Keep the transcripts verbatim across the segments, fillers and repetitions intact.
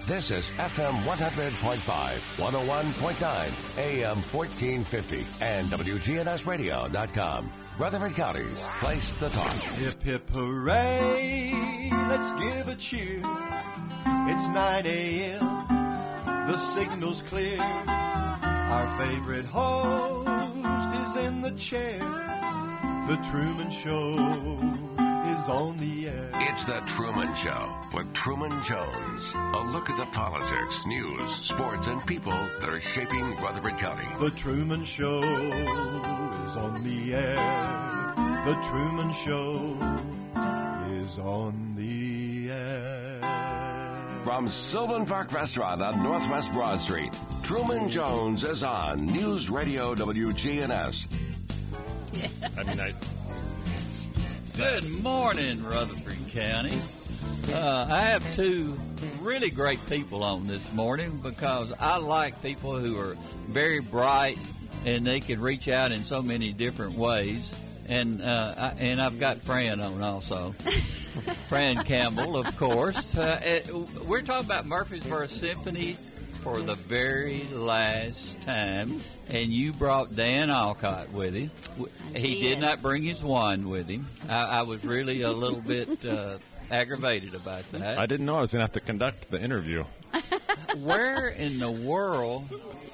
This is F M one hundred point five, one oh one point nine, A M fourteen fifty, and W G N S radio dot com. Rutherford County's place to talk. Hip, hip, hooray, let's give a cheer. It's nine a.m., the signal's clear. Our favorite host is in the chair. The Truman Show is on the air. It's The Truman Show with Truman Jones. A look at the politics, news, sports, and people that are shaping Rutherford County. The Truman Show is on the air. The Truman Show is on the air. From Sylvan Park Restaurant on Northwest Broad Street, Truman Jones is on News Radio W G N S. I mean, I... Good morning, Rutherford County. Uh, I have two really great people on this morning because I like people who are very bright and they can reach out in so many different ways. And uh, I, and I've got Fran on also. Fran Campbell, of course. Uh, it, we're talking about Murfreesboro Symphony for the very last time, and you brought Dan Alcott with him. He did not bring his wand with him. I, I was really a little bit uh, aggravated about that. I didn't know I was going to have to conduct the interview. Where in the world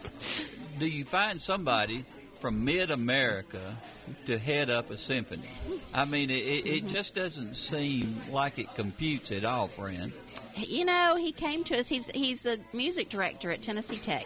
do you find somebody from mid-America to head up a symphony? I mean, it, it just doesn't seem like it computes at all, friend. You know, he came to us. He's he's the music director at Tennessee Tech.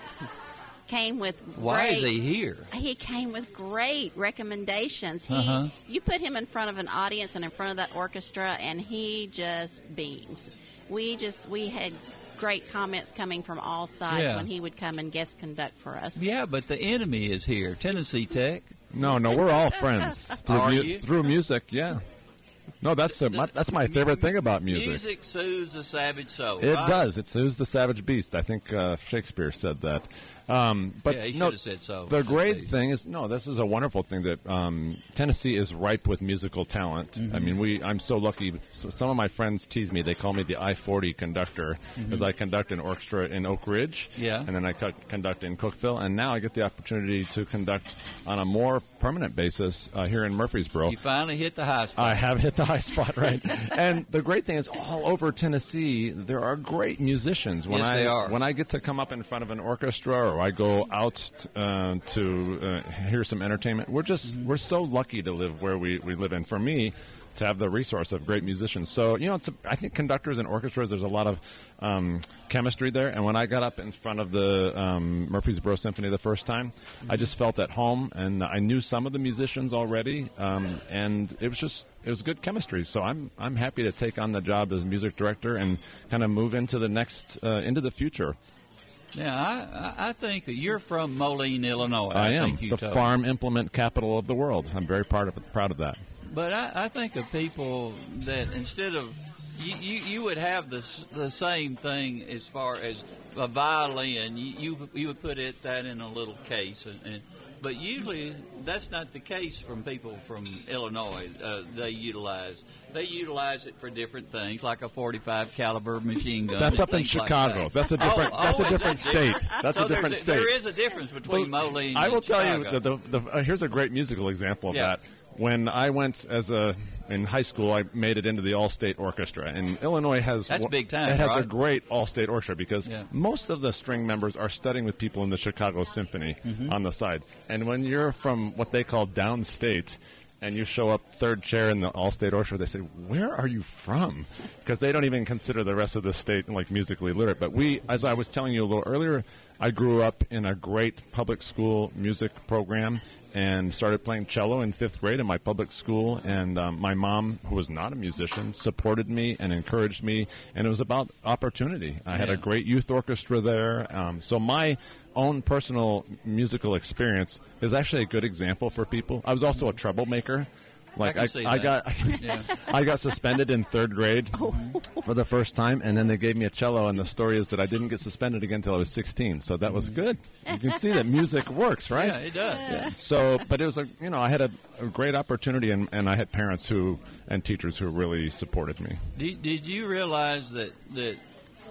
Came with Why great, is he here? He came with great recommendations. He, Uh-huh. You put him in front of an audience and in front of that orchestra, and he just beams. We just we had great comments coming from all sides Yeah. when he would come and guest conduct for us. Yeah, but the enemy is here, Tennessee Tech. No, no, we're all friends. Through, Are mu- you? through music, yeah. No, that's a, my, that's my favorite thing about music. Music soothes the savage soul. It right? does. It soothes the savage beast. I think uh, Shakespeare said that. Um, but Yeah, he no, should have said so. the great Steve. thing is, no, this is a wonderful thing that um, Tennessee is ripe with musical talent. Mm-hmm. I mean, we. I'm so lucky. So some of my friends tease me. They call me the I forty conductor because I conduct an orchestra in Oak Ridge. Mm-hmm. Yeah. And then I co- conduct in Cookeville, and now I get the opportunity to conduct on a more permanent basis uh, here in Murfreesboro. You finally hit the high spot. I have hit the high spot, right? And the great thing is, all over Tennessee, there are great musicians. When Yes, I they are. when I get to come up in front of an orchestra, or I go out t- uh, to uh, hear some entertainment, we're just Mm-hmm. we're so lucky to live where we, we live. And for me, to have the resource of great musicians. So, you know, it's a, I think conductors and orchestras, there's a lot of um, chemistry there. And when I got up in front of the um, Murfreesboro Symphony the first time, I just felt at home, and I knew some of the musicians already, um, and it was just it was good chemistry. So I'm I'm happy to take on the job as music director and kind of move into the next uh, into the future. Yeah, I, I think that you're from Moline, Illinois. I, I am think you the told farm implement capital of the world. I'm very proud of proud of that. But I, I think of people that instead of you, you, you would have the s- the same thing as far as a violin. You you, you would put it that in a little case, and, and but usually that's not the case from people from Illinois. Uh, they utilize they utilize it for different things, like a forty-five caliber machine gun. That's and up in things like Chicago. that. That's a different. Oh, that's oh, a is different that state. different? That's So a different there's state. There is a difference between Well, Moline. I will and tell Chicago. you, the, the, the, uh, here's a great musical example of Yeah. that. When I went as a in high school, I made it into the All-State Orchestra, and Illinois has That's big time, It has a right? great All-State Orchestra because Yeah. most of the string members are studying with people in the Chicago Symphony Mm-hmm. on the side. And when you're from what they call downstate, and you show up third chair in the All-State Orchestra, they say, "Where are you from?" Because they don't even consider the rest of the state like musically literate. But we, as I was telling you a little earlier, I grew up in a great public school music program and started playing cello in fifth grade in my public school. And um, my mom, who was not a musician, supported me and encouraged me. And it was about opportunity. I had Yeah. a great youth orchestra there. Um, so my own personal musical experience is actually a good example for people. I was also a troublemaker. Like I I, can see I that. got, Yeah. I got suspended in third grade for the first time, and then they gave me a cello. And the story is that I didn't get suspended again until I was sixteen. So that was good. You can see that music works, right? Yeah, it does. Yeah. So, but it was a, you know, I had a, a great opportunity, and, and I had parents who and teachers who really supported me. Did, did you realize that that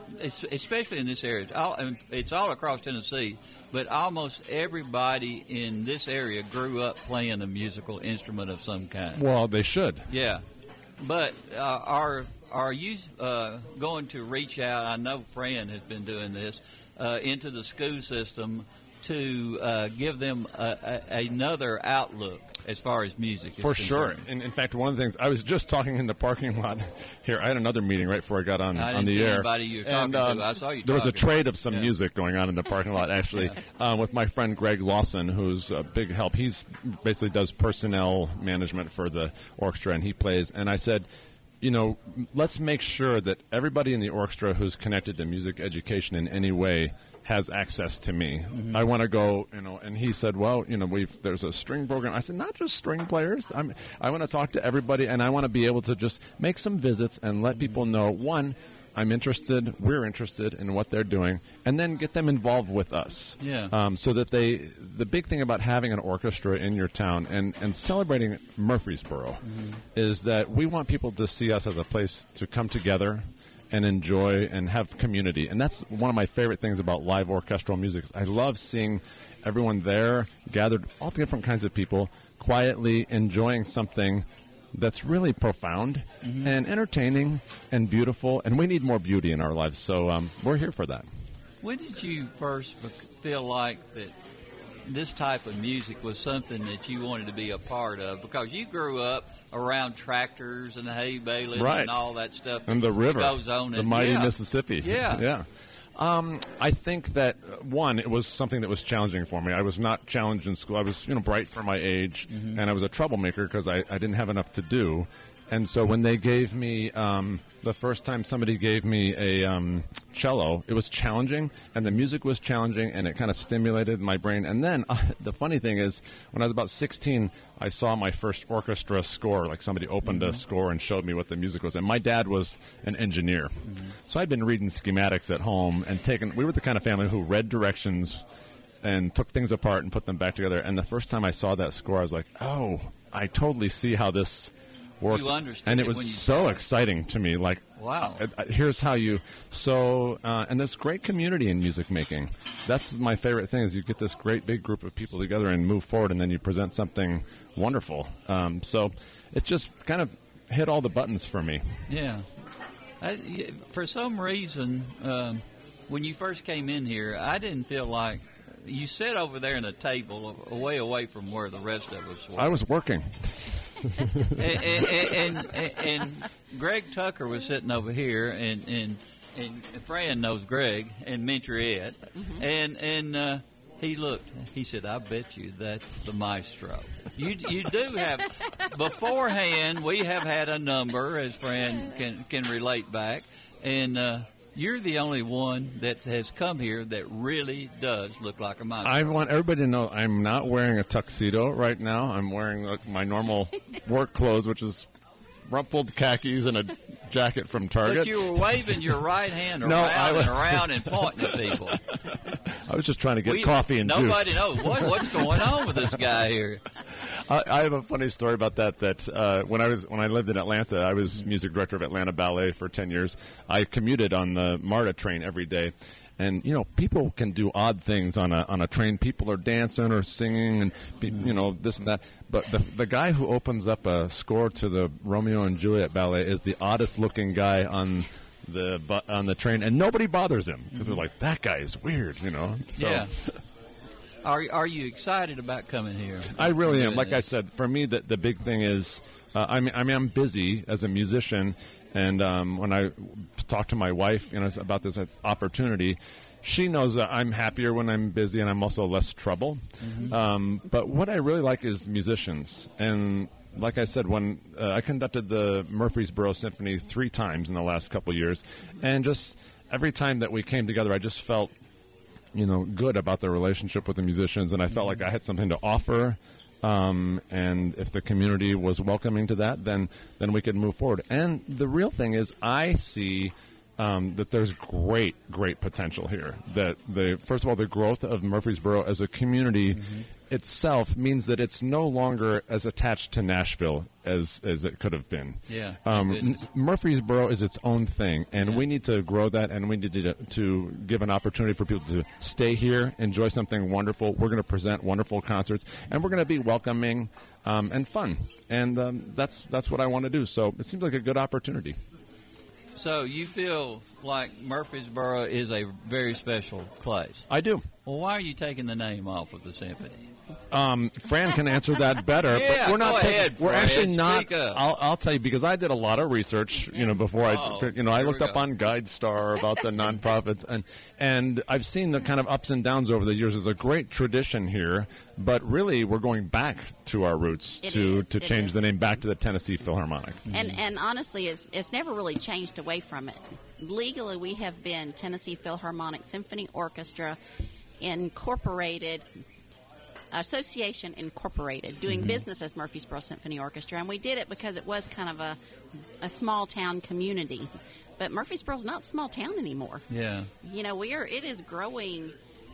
es- especially in this area. It's all, and it's all across Tennessee, but almost everybody in this area grew up playing a musical instrument of some kind. Well, they should. Yeah. But uh, are are you uh, going to reach out? I know Fran has been doing this uh, into the school system to uh, give them a, a, another outlook as far as music is For sure. concerned. And in fact, one of the things, I was just talking in the parking lot here. I had another meeting right before I got on, I didn't on the see air. anybody you were talking and, um, to. I saw you There was a talking. trade of some Yeah. music going on in the parking lot, actually, Yeah. uh, with my friend Greg Lawson, who's a big help. He's basically does personnel management for the orchestra, and he plays. And I said, you know, let's make sure that everybody in the orchestra who's connected to music education in any way has access to me. Mm-hmm. I want to go, you know, and he said, well, you know, we've there's a string program. I said, not just string players. I'm, I want to talk to everybody, and I want to be able to just make some visits and let people know, one, I'm interested, we're interested in what they're doing, and then get them involved with us. Yeah. Um, so that they, the big thing about having an orchestra in your town and, and celebrating Murfreesboro Mm-hmm. is that we want people to see us as a place to come together and enjoy and have community. And that's one of my favorite things about live orchestral music. I love seeing everyone there, gathered, all different kinds of people, quietly enjoying something that's really profound Mm-hmm. and entertaining and beautiful. And we need more beauty in our lives, so um, we're here for that. When did you first bec- feel like that this type of music was something that you wanted to be a part of? Because you grew up around tractors and hay baling Right. and all that stuff. And the that river, goes on the and- mighty yeah. Mississippi. Yeah. yeah. Um, I think that, uh, one, it was something that was challenging for me. I was not challenged in school. I was, you know, bright for my age, Mm-hmm. and I was a troublemaker because I, I didn't have enough to do. And so when they gave me, um, the first time somebody gave me a um, cello, it was challenging, and the music was challenging, and it kind of stimulated my brain. And then uh, the funny thing is, when I was about sixteen, I saw my first orchestra score, like somebody opened a score and showed me what the music was. And my dad was an engineer. So I'd been reading schematics at home and taken, we were the kind of family who read directions and took things apart and put them back together. And the first time I saw that score, I was like, oh, I totally see how this works. You understood and it it was when you so saw it. exciting to me. Like, Wow. uh, uh, here's how you, so, uh, and there's great community in music making. That's my favorite thing is you get this great big group of people together and move forward, and then you present something wonderful. Um, so it just kind of hit all the buttons for me. Yeah. I, y- for some reason, um, when you first came in here, I didn't feel like you sat over there in a table a- way away from where the rest of us were. I was working. and, and, and, and, and Greg Tucker was sitting over here, and and and Fran knows Greg and Mentoriette, and and uh, he looked. He said, "I bet you that's the maestro." You you do have beforehand. We have had a number, as Fran can can relate back, and. Uh, You're the only one that has come here that really does look like a maestro. I want everybody to know I'm not wearing a tuxedo right now. I'm wearing like, my normal work clothes, which is rumpled khakis and a jacket from Target. But you were waving your right hand around No, I was- and around and pointing at people. I was just trying to get We- coffee and nobody juice. knows what, what's going on with this guy here. I, I have a funny story about that. That uh, when I was when I lived in Atlanta, I was music director of Atlanta Ballet for ten years. I commuted on the MARTA train every day, and you know people can do odd things on a on a train. People are dancing or singing, and pe- you know this and that. But the the guy who opens up a score to the Romeo and Juliet ballet is the oddest looking guy on the bu- on the train, and nobody bothers him because they're like, that guy is weird, you know. So, Yeah. Are are you excited about coming here? I really am. Doing Like I this? said, for me, the, the big thing is, uh, I mean, I mean, I'm busy as a musician, and um, when I talk to my wife, you know, about this opportunity, she knows that I'm happier when I'm busy, and I'm also less trouble. Mm-hmm. Um, but what I really like is musicians, and like I said, when uh, I conducted the Murfreesboro Symphony three times in the last couple of years, and just every time that we came together, I just felt you know, good about the relationship with the musicians, and I felt like I had something to offer. Um, and if the community was welcoming to that, then then we could move forward. And the real thing is, I see um, that there's great, great potential here. That the first of all, the growth of Murfreesboro as a community itself means that it's no longer as attached to Nashville as as it could have been. Yeah. Um, N- Murfreesboro is its own thing, and Yeah. we need to grow that, and we need to, to give an opportunity for people to stay here, enjoy something wonderful. We're going to present wonderful concerts, and we're going to be welcoming um, and fun, and um, that's that's what I want to do. So it seems like a good opportunity. So you feel like Murfreesboro is a very special place. I do. Well, why are you taking the name off of the symphony? Um, Fran can answer that better. Yeah, but we're not go taking, ahead, we're Fran. actually not. Speak up. I'll, I'll tell you because I did a lot of research. You know, before Oh, I, you know, I here looked we up go. on GuideStar about the nonprofits, and and I've seen the kind of ups and downs over the years. There's a great tradition here, but really we're going back to our roots It to is, to it change is. the name back to the Tennessee Philharmonic. And and honestly, it's it's never really changed away from it. Legally, we have been Tennessee Philharmonic Symphony Orchestra Incorporated, Association Incorporated, doing Mm-hmm. business as Murfreesboro Symphony Orchestra, and we did it because it was kind of a a small town community. But Murfreesboro's not a small town anymore. Yeah. You know, we are. It is growing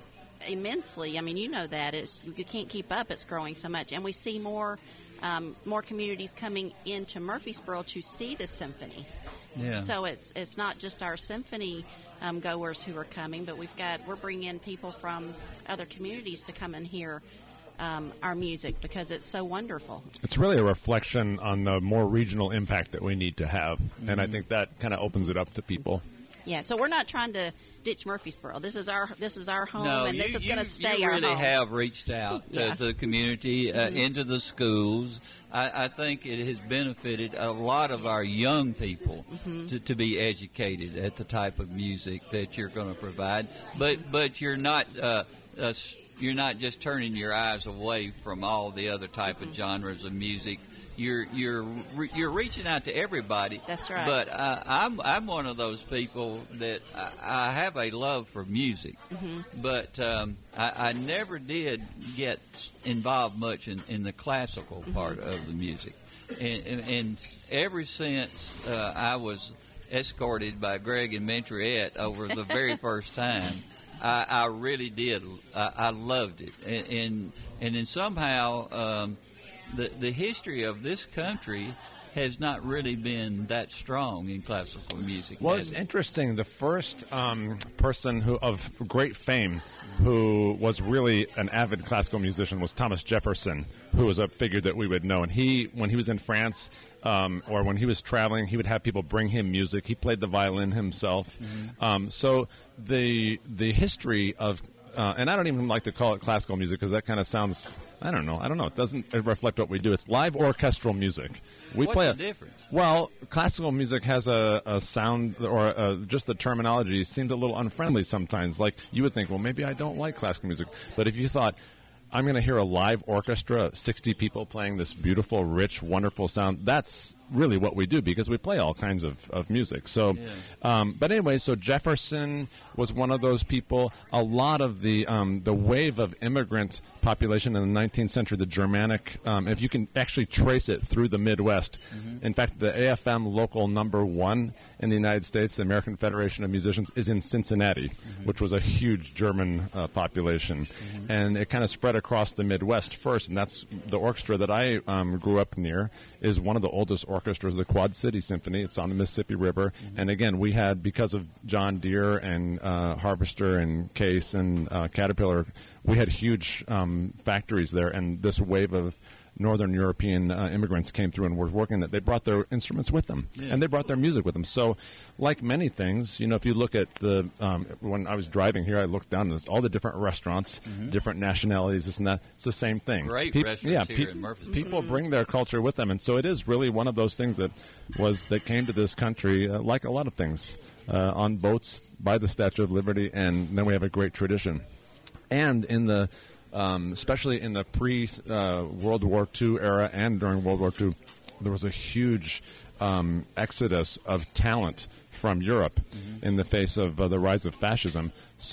immensely. I mean, you know that it's you can't keep up. It's growing so much, and we see more um, more communities coming into Murfreesboro to see the symphony. Yeah. So it's it's not just our symphony um, goers who are coming, but we've got we're bringing in people from other communities to come and hear um, our music because it's so wonderful. It's really a reflection on the more regional impact that we need to have, and I think that kind of opens it up to people. Yeah. So we're not trying to ditch Murfreesboro. This is our this is our home, No, and you, this is you, going to stay you our really home. have reached out to, Yeah. to the community, uh, into the schools. I, I think it has benefited a lot of our young people to, to be educated at the type of music that you're going to provide. But but you're not uh, uh, s- you're not just turning your eyes away from all the other type of genres of music. You're you're re- you're reaching out to everybody. That's right. But uh, I'm I'm one of those people that I, I have a love for music, but um, I, I never did get involved much in, in the classical part of the music, and, and, and ever since uh, I was escorted by Greg and Mentriette over the very first time, I, I really did. I, I loved it, and and, and then somehow. Um, The, the history of this country has not really been that strong in classical music. Well, has it's it? interesting. The first um, person who of great fame who was really an avid classical musician was Thomas Jefferson, who was a figure that we would know. And he, when he was in France um, or when he was traveling, he would have people bring him music. He played the violin himself. Mm-hmm. Um, so the the history of uh, and I don't even like to call it classical music because that kind of sounds. I don't know. I don't know. It doesn't reflect what we do. It's live orchestral music. We What's play the a, difference? Well, classical music has a, a sound, or a, just the terminology seems a little unfriendly sometimes. Like you would think, well, maybe I don't like classical music. But if you thought, I'm going to hear a live orchestra, sixty people playing this beautiful, rich, wonderful sound, that's really what we do because we play all kinds of, of music. So, Yeah. um, but anyway, so Jefferson was one of those people. A lot of the um, the wave of immigrant population in the nineteenth century, the Germanic, um, if you can actually trace it through the Midwest. In fact, the A F M local number one in the United States, the American Federation of Musicians, is in Cincinnati, which was a huge German uh, population. And it kind of spread across the Midwest first, and that's the orchestra that I um, grew up near is one of the oldest orchestras, the Quad City Symphony. It's on the Mississippi River. And again, we had, because of John Deere and uh, Harvester and Case and uh, Caterpillar, we had huge um, factories there, and this wave of Northern European uh, immigrants came through and were working that. They brought their instruments with them, Yeah. and they brought their music with them. So, like many things, you know, if you look at the, um, when I was driving here, I looked down at all the different restaurants, different nationalities, this and that. It's the same thing. Great Peop- restaurants yeah, here peop- in Murfreesboro. People bring their culture with them, and so it is really one of those things that was that came to this country, uh, like a lot of things, uh, on boats by the Statue of Liberty, and then we have a great tradition. And in the Um, especially in the pre-World uh, War Two era and during World War Two, there was a huge um, exodus of talent from Europe in the face of uh, the rise of fascism. So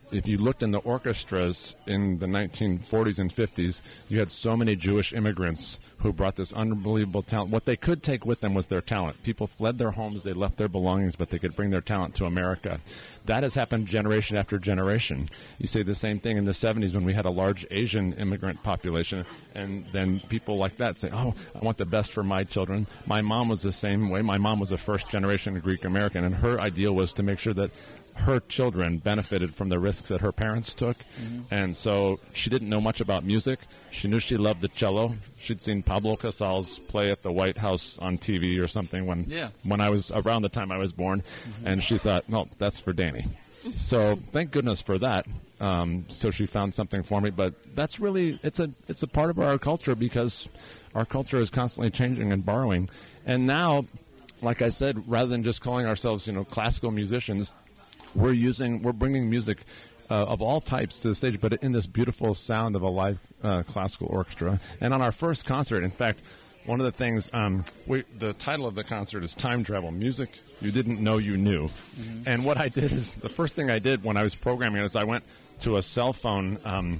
if you looked in the orchestras in the nineteen forties and fifties, you had so many Jewish immigrants who brought this unbelievable talent. What they could take with them was their talent. People fled their homes, they left their belongings, but they could bring their talent to America. That has happened generation after generation. You say the same thing in the seventies when we had a large Asian immigrant population, and then people like that say, oh, I want the best for my children. My mom was the same way. My mom was a first-generation Greek American, and her ideal was to make sure that her children benefited from the risks that her parents took. Mm-hmm. And so she didn't know much about music. She knew she loved the cello. She'd seen Pablo Casals play at the White House on T V or something when yeah. when I was around the time I was born. Mm-hmm. And she thought, no, that's for Danny. So thank goodness for that. Um, so she found something for me. But that's really, it's a it's a part of our culture because our culture is constantly changing and borrowing. And now, like I said, rather than just calling ourselves, you know, classical musicians, We're using, we're bringing music uh, of all types to the stage, but in this beautiful sound of a live uh, classical orchestra. And on our first concert, in fact, one of the things, um, we, the title of the concert is Time Travel, Music You Didn't Know You Knew. Mm-hmm. And what I did is, the first thing I did when I was programming it is I went to a cell phone um,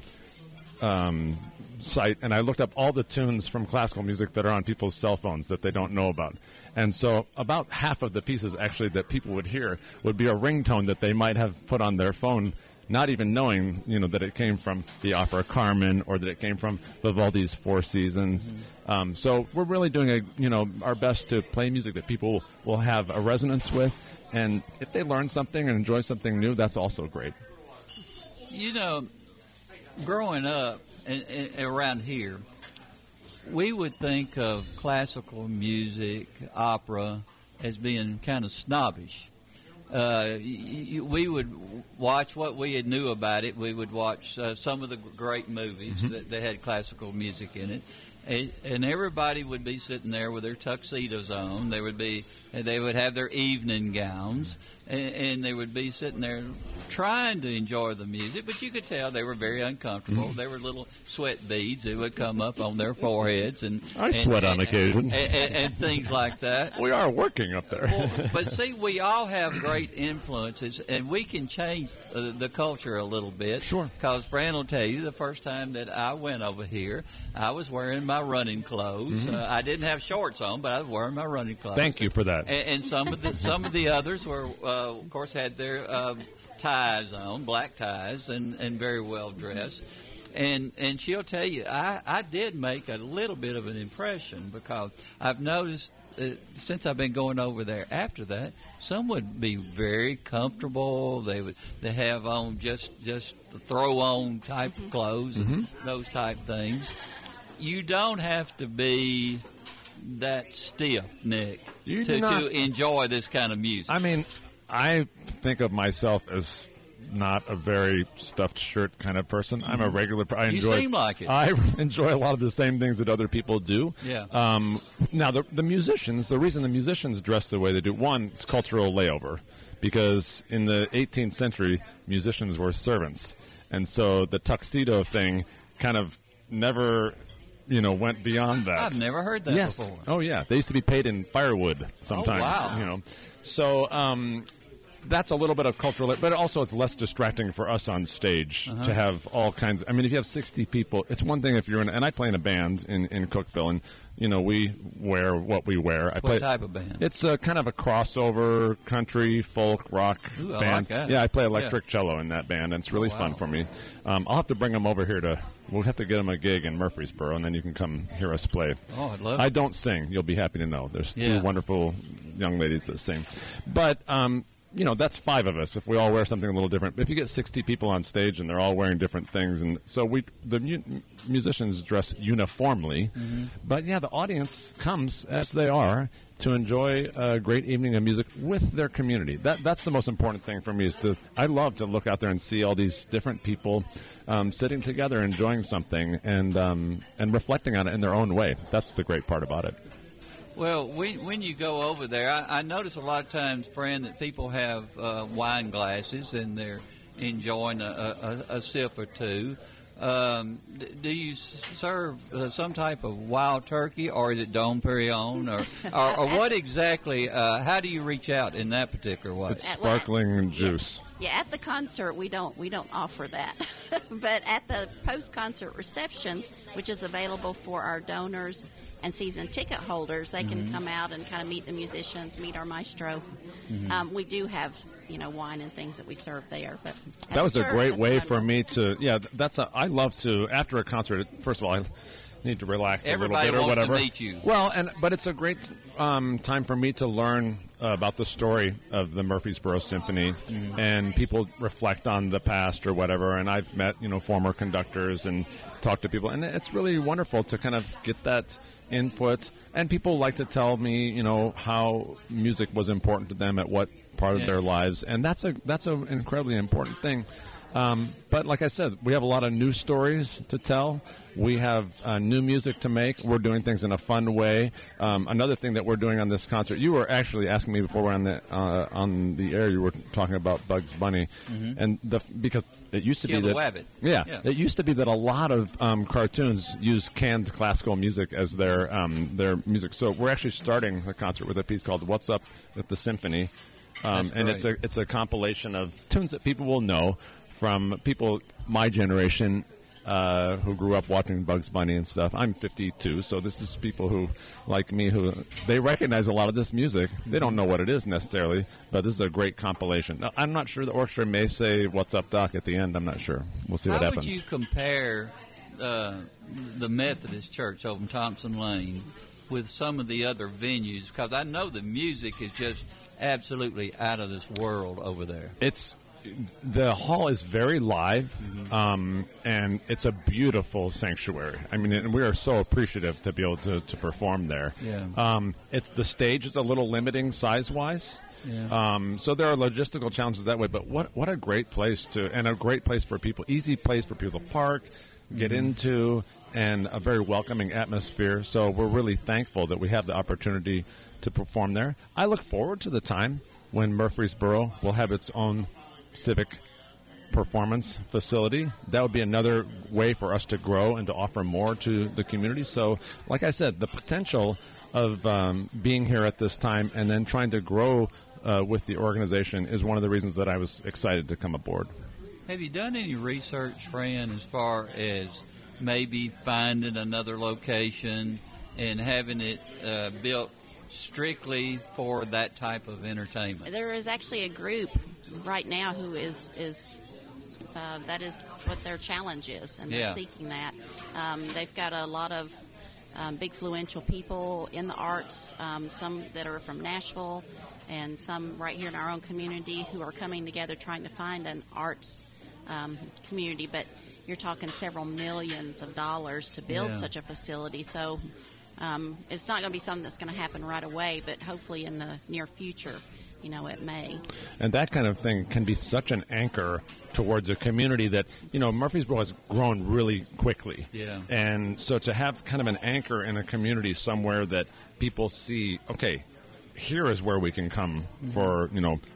um, site and I looked up all the tunes from classical music that are on people's cell phones that they don't know about. And so about half of the pieces actually that people would hear would be a ringtone that they might have put on their phone, not even knowing, you know, that it came from the opera Carmen or that it came from Vivaldi's Four Seasons. Mm-hmm. Um, so we're really doing a, you know, our best to play music that people will have a resonance with. And if they learn something and enjoy something new, that's also great. You know, growing up and, and around here, we would think of classical music, opera, as being kind of snobbish. Uh, y- y- we would watch what we had knew about it. We would watch uh, some of the great movies mm-hmm. that, that had classical music in it. And, and everybody would be sitting there with their tuxedos on. They would be, they would have their evening gowns, and, and they would be sitting there trying to enjoy the music. But you could tell they were very uncomfortable. Mm-hmm. There were little sweat beads that would come up on their foreheads, and I and, sweat and, on occasion, and, and, and things like that. We are working up there. Well, but see, we all have great influences, and we can change uh, the culture a little bit. Sure. Because Fran will tell you, the first time that I went over here, I was wearing my running clothes. Mm-hmm. Uh, I didn't have shorts on, but I was wearing my running clothes. Thank you for that. And, and some of the some of the others were, uh, of course, had their uh, ties on, black ties, and, and very well dressed. And and she'll tell you, I, I did make a little bit of an impression because I've noticed uh, since I've been going over there after that, some would be very comfortable. They would they have on just just throw on type of clothes and mm-hmm. those type things. You don't have to be that stiff, Nick, you to, not, to enjoy this kind of music. I mean, I think of myself as not a very stuffed shirt kind of person. I'm a regular. I enjoy. You seem like it. I enjoy a lot of the same things that other people do. Yeah. Um, now the the musicians. The reason the musicians dress the way they do, one, it's cultural layover, because in the eighteenth century, musicians were servants, and so the tuxedo thing kind of never, you know, went beyond that. I've never heard that yes. before. Oh yeah, they used to be paid in firewood sometimes. Oh, wow. You know, so. Um, That's a little bit of cultural, but also it's less distracting for us on stage uh-huh. to have all kinds. I mean, if you have sixty people, it's one thing if you're in, and I play in a band in, in Cookeville, and, you know, we wear what we wear. I what play, type of band? It's a kind of a crossover country, folk, rock Ooh, I band. like that. Yeah, I play electric yeah. cello in that band, and it's really oh, wow. fun for me. Um, I'll have to bring them over here to, we'll have to get them a gig in Murfreesboro, and then you can come hear us play. Oh, I'd love I it. don't sing. You'll be happy to know. There's two yeah. wonderful young ladies that sing. But, um, you know, that's five of us if we all wear something a little different. But if you get sixty people on stage and they're all wearing different things, and so we, the mu- musicians dress uniformly. Mm-hmm. But, yeah, the audience comes as they are to enjoy a great evening of music with their community. That That's the most important thing for me is to, I love to look out there and see all these different people um, sitting together enjoying something and um, and reflecting on it in their own way. That's the great part about it. Well, when, when you go over there, I, I notice a lot of times, Fran, that people have uh, wine glasses and they're enjoying a, a, a sip or two. Um, d- do you s- serve uh, some type of wild turkey, or is it Dom Perignon, or, or, or what exactly? Uh, how do you reach out in that particular way? It's At- well, sparkling juice. Yeah, at the concert we don't we don't offer that, but at the post-concert receptions, which is available for our donors and season ticket holders, they can come out and kind of meet the musicians, meet our maestro. Um, we do have you know wine and things that we serve there. But That was a serve, great that's way fun. for me to, yeah, th- that's a, I love to, after a concert, first of all, I need to relax Everybody a little bit or wants to whatever. meet you. Well, and but it's a great um, time for me to learn uh, about the story of the Murfreesboro Symphony, Mm-hmm. and people reflect on the past or whatever. And I've met, you know, former conductors and talked to people, and it's really wonderful to kind of get that input. And people like to tell me, you know, how music was important to them at what part Yeah. of their lives, and that's a that's an incredibly important thing. Um, but like I said, we have a lot of new stories to tell. We have uh, new music to make. We're doing things in a fun way. Um, another thing that we're doing on this concert, you were actually asking me before we're on the uh, on the air. You were talking about Bugs Bunny, and the because it used to Kill be the that Wabbit. yeah, Yeah. it used to be that a lot of um, cartoons use canned classical music as their um, their music. So we're actually starting the concert with a piece called "What's Up with the Symphony." Um, That's and it's a great. it's a compilation of tunes that people will know from people my generation uh, who grew up watching Bugs Bunny and stuff. I'm fifty-two, so this is people who, like me, who they recognize a lot of this music. They don't know what it is necessarily, but this is a great compilation. Now, I'm not sure the orchestra may say "What's Up, Doc" at the end. I'm not sure. We'll see How what would happens. you compare uh, the Methodist Church over in Thompson Lane with some of the other venues? Because I know the music is just absolutely out of this world over there. It's the hall is very live, um, and it's a beautiful sanctuary. I mean, and we are so appreciative to be able to, to perform there. Yeah. Um, it's the stage is a little limiting size wise. Yeah. Um, so there are logistical challenges that way, but what what a great place to and a great place for people, easy place for people to park, get into, and a very welcoming atmosphere. So we're really thankful that we have the opportunity to perform there. I look forward to the time when Murfreesboro will have its own civic performance facility. That would be another way for us to grow and to offer more to the community. So, like I said, the potential of um, being here at this time and then trying to grow uh, with the organization is one of the reasons that I was excited to come aboard. Have you done any research, Fran, as far as maybe finding another location and having it uh, built strictly for that type of entertainment? There is actually a group right now who is is uh, that is what their challenge is, and they're Yeah. seeking that. Um, they've got a lot of um, big influential people in the arts, um, some that are from Nashville, and some right here in our own community who are coming together trying to find an arts um, community. But you're talking several millions of dollars to build Yeah. such a facility, so um, it's not going to be something that's going to happen right away, but hopefully in the near future, you know, it may. And that kind of thing can be such an anchor towards a community that, you know, Murfreesboro has grown really quickly. Yeah. And so to have kind of an anchor in a community somewhere that people see, okay, here is where we can come for, you know,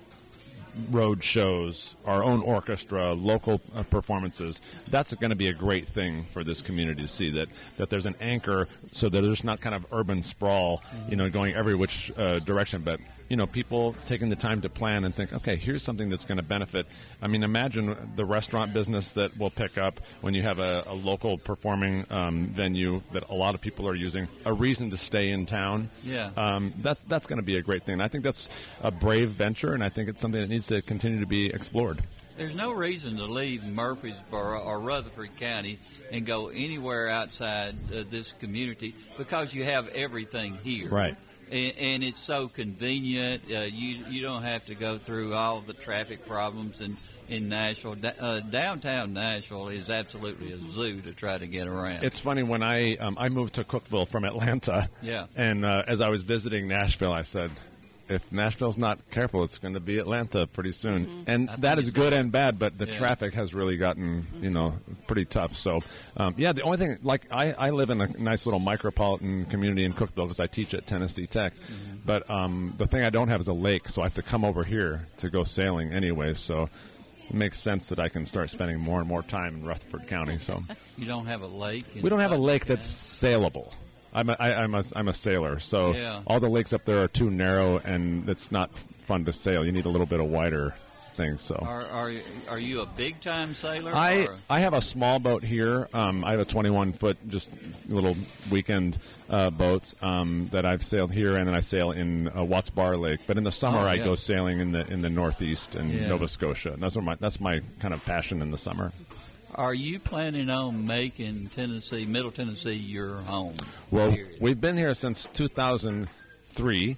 road shows, our own orchestra, local uh, performances. That's going to be a great thing for this community to see, that, that there's an anchor so that there's not kind of urban sprawl, you know, going every which uh, direction, but, you know, people taking the time to plan and think, okay, here's something that's going to benefit. I mean, imagine the restaurant business that will pick up when you have a, a local performing um, venue that a lot of people are using, a reason to stay in town. Yeah. Um, that that's going to be a great thing. I think that's a brave venture, and I think it's something that needs to continue to be explored. There's no reason to leave Murfreesboro or Rutherford County and go anywhere outside uh, this community because you have everything here. Right. And, and it's so convenient. Uh, you you don't have to go through all the traffic problems in, in Nashville. Da- uh, downtown Nashville is absolutely a zoo to try to get around. It's funny, when I um, I moved to Cookeville from Atlanta, Yeah. and uh, as I was visiting Nashville, I said, if Nashville's not careful, it's going to be Atlanta pretty soon. Mm-hmm. And I that think is it's good right. and bad, but the Yeah. traffic has really gotten, you know, pretty tough. So, um, yeah, the only thing, like, I, I live in a nice little micropolitan community in Cookeville because I teach at Tennessee Tech. Mm-hmm. But um, the thing I don't have is a lake, so I have to come over here to go sailing anyway. So it makes sense that I can start spending more and more time in Rutherford County. So You don't have a lake? in we don't have a Rutherford lake County? that's sailable. I'm a, I, I'm a I'm a sailor, so Yeah. all the lakes up there are too narrow, and it's not fun to sail. You need a little bit of wider things. So Are, are, are you a big-time sailor? I or- I have a small boat here. Um, I have a twenty-one foot, just little weekend uh, boat um, that I've sailed here, and then I sail in uh, Watts Bar Lake. But in the summer, Oh, I yeah. go sailing in the in the Northeast and Yeah. Nova Scotia. And that's what my that's my kind of passion in the summer. Are you planning on making Tennessee, Middle Tennessee, your home? Well, period? we've been here since two thousand three,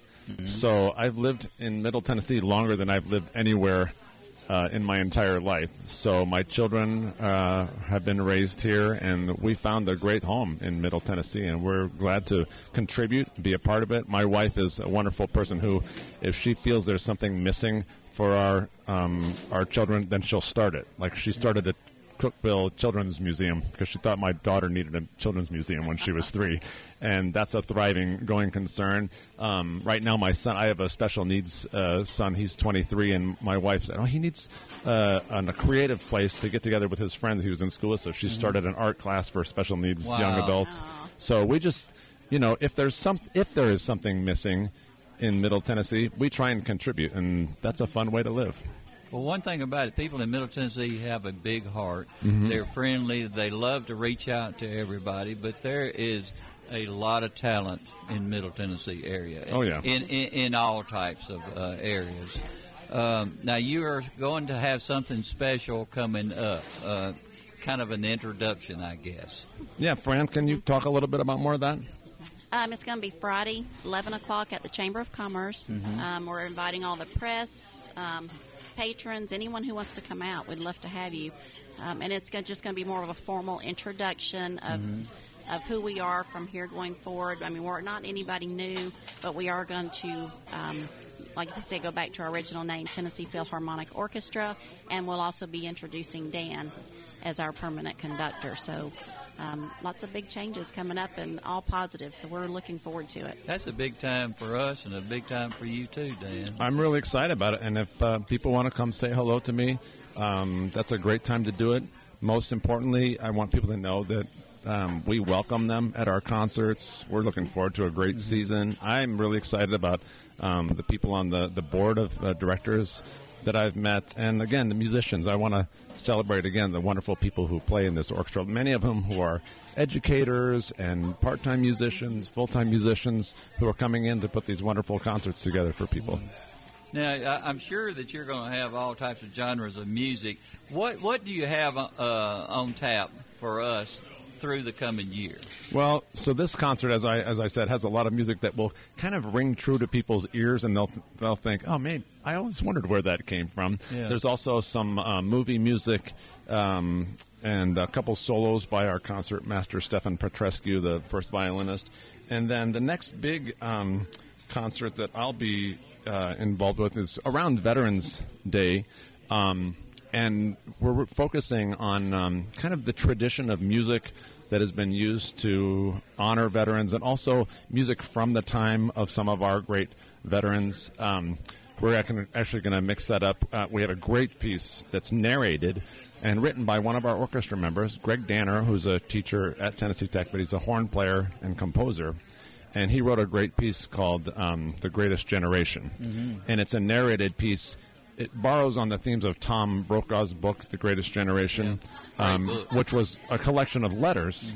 so I've lived in Middle Tennessee longer than I've lived anywhere uh, in my entire life. So my children uh, have been raised here, and we found a great home in Middle Tennessee, and we're glad to contribute, be a part of it. My wife is a wonderful person who, if she feels there's something missing for our um, our children, then she'll start it. Like she started a Cookville Children's Museum because she thought my daughter needed a children's museum when she was three, and that's a thriving, going concern. Um, right now, my son, I have a special needs uh, son. He's twenty-three, and my wife said, "Oh, he needs uh, an, a creative place to get together with his friends." He was in school, so she started an art class for special needs Wow. young adults. Aw. So we just, you know, if there's some, if there is something missing in Middle Tennessee, we try and contribute, and that's a fun way to live. Well, one thing about it, people in Middle Tennessee have a big heart. Mhm. They're friendly. They love to reach out to everybody. But there is a lot of talent in Middle Tennessee area. Oh, yeah. In in, in all types of uh, areas. Um, now you are going to have something special coming up. Uh, kind of an introduction, I guess. Yeah, Fran, can you talk a little bit about more of that? Um, it's going to be Friday, eleven o'clock at the Chamber of Commerce. Um, we're inviting all the press, um, patrons, anyone who wants to come out. We'd love to have you. Um, and it's gonna, just going to be more of a formal introduction of of who we are from here going forward. I mean, we're not anybody new, but we are going to, um, like you said, go back to our original name, Tennessee Philharmonic Orchestra, and we'll also be introducing Dan as our permanent conductor. So um, lots of big changes coming up and all positive, so we're looking forward to it. That's a big time for us and a big time for you too, Dan. I'm really excited about it, and if uh, people want to come say hello to me, um, that's a great time to do it. Most importantly, I want people to know that um, we welcome them at our concerts. We're looking forward to a great season. I'm really excited about um, the people on the, the board of uh, directors that I've met, and again, the musicians. I want to celebrate again the wonderful people who play in this orchestra, many of whom who are educators and part-time musicians, full-time musicians who are coming in to put these wonderful concerts together for people. Now, I- I'm sure that you're going to have all types of genres of music. What what do you have uh, on tap for us through the coming year? Well, so this concert, as I as I said, has a lot of music that will kind of ring true to people's ears, and they'll they'll think, oh, man, I always wondered where that came from. Yeah. There's also some uh, movie music um, and a couple solos by our concert master, Stefan Petrescu, the first violinist. And then the next big um, concert that I'll be uh, involved with is around Veterans Day. Um, and we're focusing on um, kind of the tradition of music that has been used to honor veterans, and also music from the time of some of our great veterans. Um, we're ac- actually going to mix that up. Uh, we have a great piece that's narrated and written by one of our orchestra members, Greg Danner, who's a teacher at Tennessee Tech, but he's a horn player and composer. And he wrote a great piece called um, The Greatest Generation. Mm-hmm. And it's a narrated piece. It borrows on the themes of Tom Brokaw's book, The Greatest Generation, Yeah. um, Great book. which was a collection of letters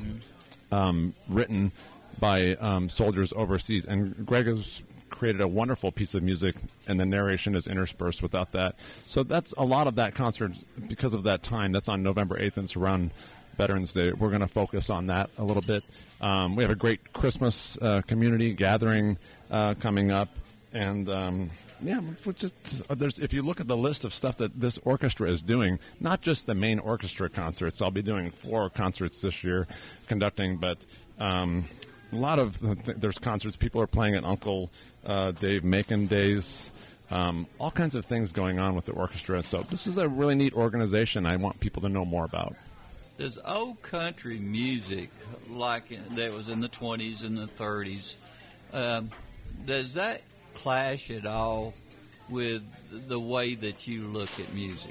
um, written by um, soldiers overseas. And Greg has created a wonderful piece of music, and the narration is interspersed without that. So that's a lot of that concert because of that time. That's on November eighth, and it's around Veterans Day. We're going to focus on that a little bit. Um, we have a great Christmas uh, community gathering uh, coming up, and um, yeah, we're just there's if you look at the list of stuff that this orchestra is doing, not just the main orchestra concerts. I'll be doing four concerts this year, conducting, but um, a lot of there's concerts. People are playing at Uncle uh, Dave Macon Days. Um, all kinds of things going on with the orchestra. So this is a really neat organization I want people to know more about. Does old country music, like in, that was in the twenties and the thirties, um, does that clash at all with the way that you look at music?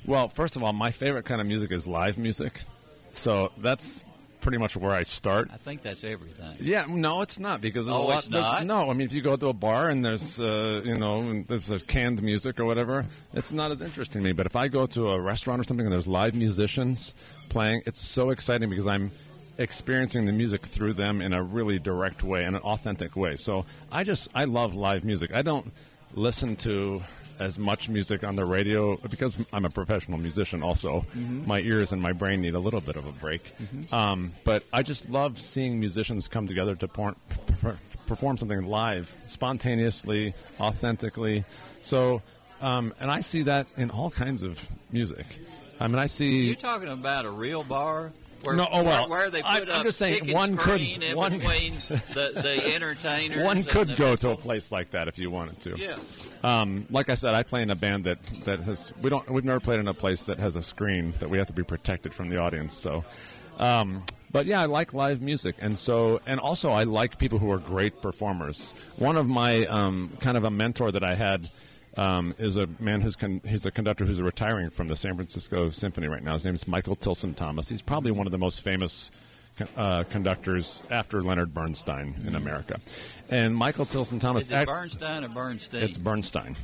Well, first of all, my favorite kind of music is live music. So that's pretty much where I start. I think that's everything. Yeah, no, it's not because there's Oh, a lot. it's not? No, I mean, if you go to a bar and there's, uh, you know, and there's a canned music or whatever, it's not as interesting to me. But if I go to a restaurant or something and there's live musicians playing, it's so exciting because I'm experiencing the music through them in a really direct way, in an authentic way. So I just, I love live music. I don't listen to as much music on the radio because I'm a professional musician also. Mm-hmm. My ears and my brain need a little bit of a break. Mm-hmm. Um, but I just love seeing musicians come together to por- per- perform something live, spontaneously, authentically. So, um, and I see that in all kinds of music. I mean, I see... You're talking about a real bar? Where, no, oh well. Where, where they put I, I'm up just saying one could in one between the, the entertainers. One could the go to a place like that if you wanted to. Yeah. Um, like I said, I play in a band that, that has we don't we've never played in a place that has a screen that we have to be protected from the audience. So, um, but yeah, I like live music, and so and also I like people who are great performers. One of my um, kind of a mentor that I had. Um, is a man who's con- he's a conductor who's retiring from the San Francisco Symphony right now. His name is Michael Tilson Thomas. He's probably one of the most famous con- uh, conductors after Leonard Bernstein mm-hmm. in America. And Michael Tilson Thomas... Is it act- Bernstein or Bernstein? It's Bernstein.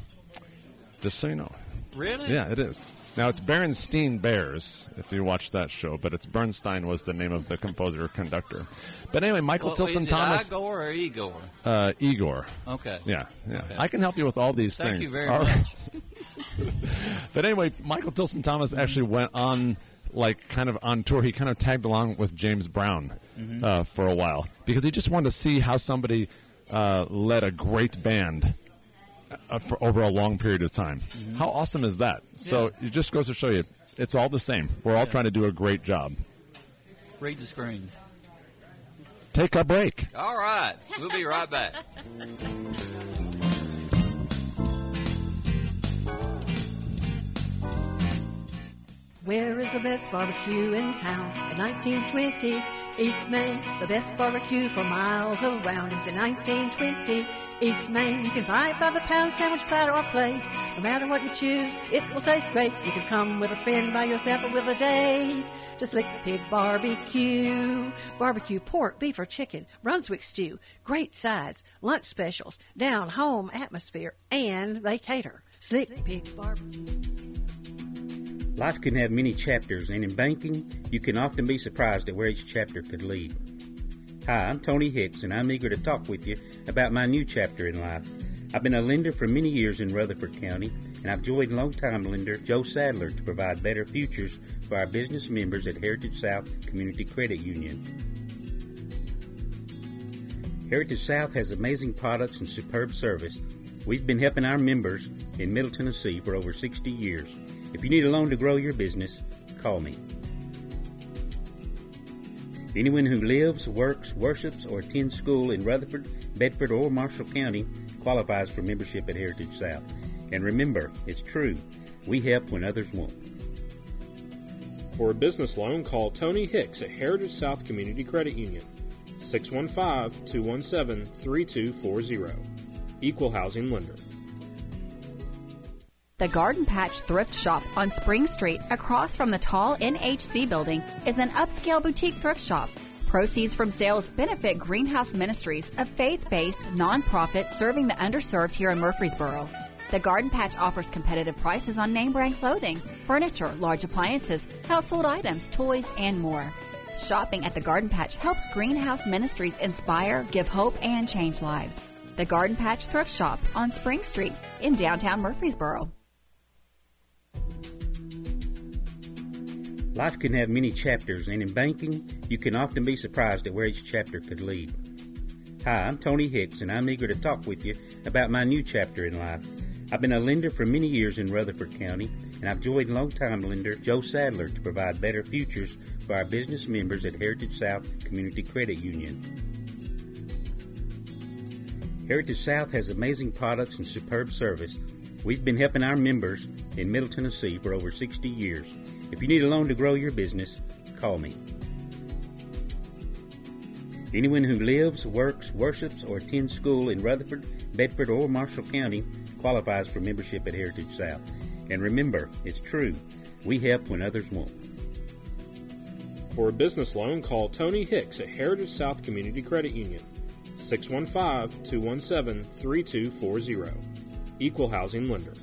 Just so you know. Really? Yeah, it is. Now, it's Berenstein Bears, if you watch that show, but it's Bernstein was the name of the composer conductor. But anyway, Michael well, Tilson is Thomas... Is it Igor or Igor? Uh, Igor. Okay. Yeah, yeah. Okay. I can help you with all these Thank things. you very all much. Right. But anyway, Michael Tilson Thomas actually went on, like, kind of on tour. He kind of tagged along with James Brown mm-hmm. uh, for a while because he just wanted to see how somebody uh, led a great band uh, for over a long period of time. Mm-hmm. How awesome is that? Yeah. So it just goes to show you, it's all the same. We're all yeah. trying to do a great job. Read the screen. Take a break. All right. We'll be right back. Where is the best barbecue in town? In nineteen twenty, East Main. The best barbecue for miles around is in nineteen twenty, East Main. You can buy it by the pound, sandwich, platter, or plate. No matter what you choose, it will taste great. You can come with a friend, by yourself, or with a date. Just Lick Pig Barbecue. Barbecue pork, beef, or chicken. Brunswick stew. Great sides. Lunch specials. Down-home atmosphere. And they cater. Slick Pig Barbecue. Life can have many chapters, and in banking, you can often be surprised at where each chapter could lead. Hi, I'm Tony Hicks, and I'm eager to talk with you about my new chapter in life. I've been a lender for many years in Rutherford County, and I've joined longtime lender Joe Sadler to provide better futures for our business members at Heritage South Community Credit Union. Heritage South has amazing products and superb service. We've been helping our members in Middle Tennessee for over sixty years. If you need a loan to grow your business, call me. Anyone who lives, works, worships, or attends school in Rutherford, Bedford, or Marshall County qualifies for membership at Heritage South. And remember, it's true, we help when others won't. For a business loan, call Tony Hicks at Heritage South Community Credit Union, six one five, two one seven, three two four zero. Equal Housing Lender. The Garden Patch Thrift Shop on Spring Street, across from the tall N H C building, is an upscale boutique thrift shop. Proceeds from sales benefit Greenhouse Ministries, a faith-based nonprofit serving the underserved here in Murfreesboro. The Garden Patch offers competitive prices on name-brand clothing, furniture, large appliances, household items, toys, and more. Shopping at the Garden Patch helps Greenhouse Ministries inspire, give hope, and change lives. The Garden Patch Thrift Shop on Spring Street in downtown Murfreesboro. Life can have many chapters, and in banking, you can often be surprised at where each chapter could lead. Hi, I'm Tony Hicks, and I'm eager to talk with you about my new chapter in life. I've been a lender for many years in Rutherford County, and I've joined longtime lender Joe Sadler to provide better futures for our business members at Heritage South Community Credit Union. Heritage South has amazing products and superb service. We've been helping our members in Middle Tennessee for over sixty years. If you need a loan to grow your business, call me. Anyone who lives, works, worships, or attends school in Rutherford, Bedford, or Marshall County qualifies for membership at Heritage South. And remember, it's true, We help when others won't. For a business loan, call Tony Hicks at Heritage South Community Credit Union, six one five, two one seven, three two four zero. Equal Housing Lender.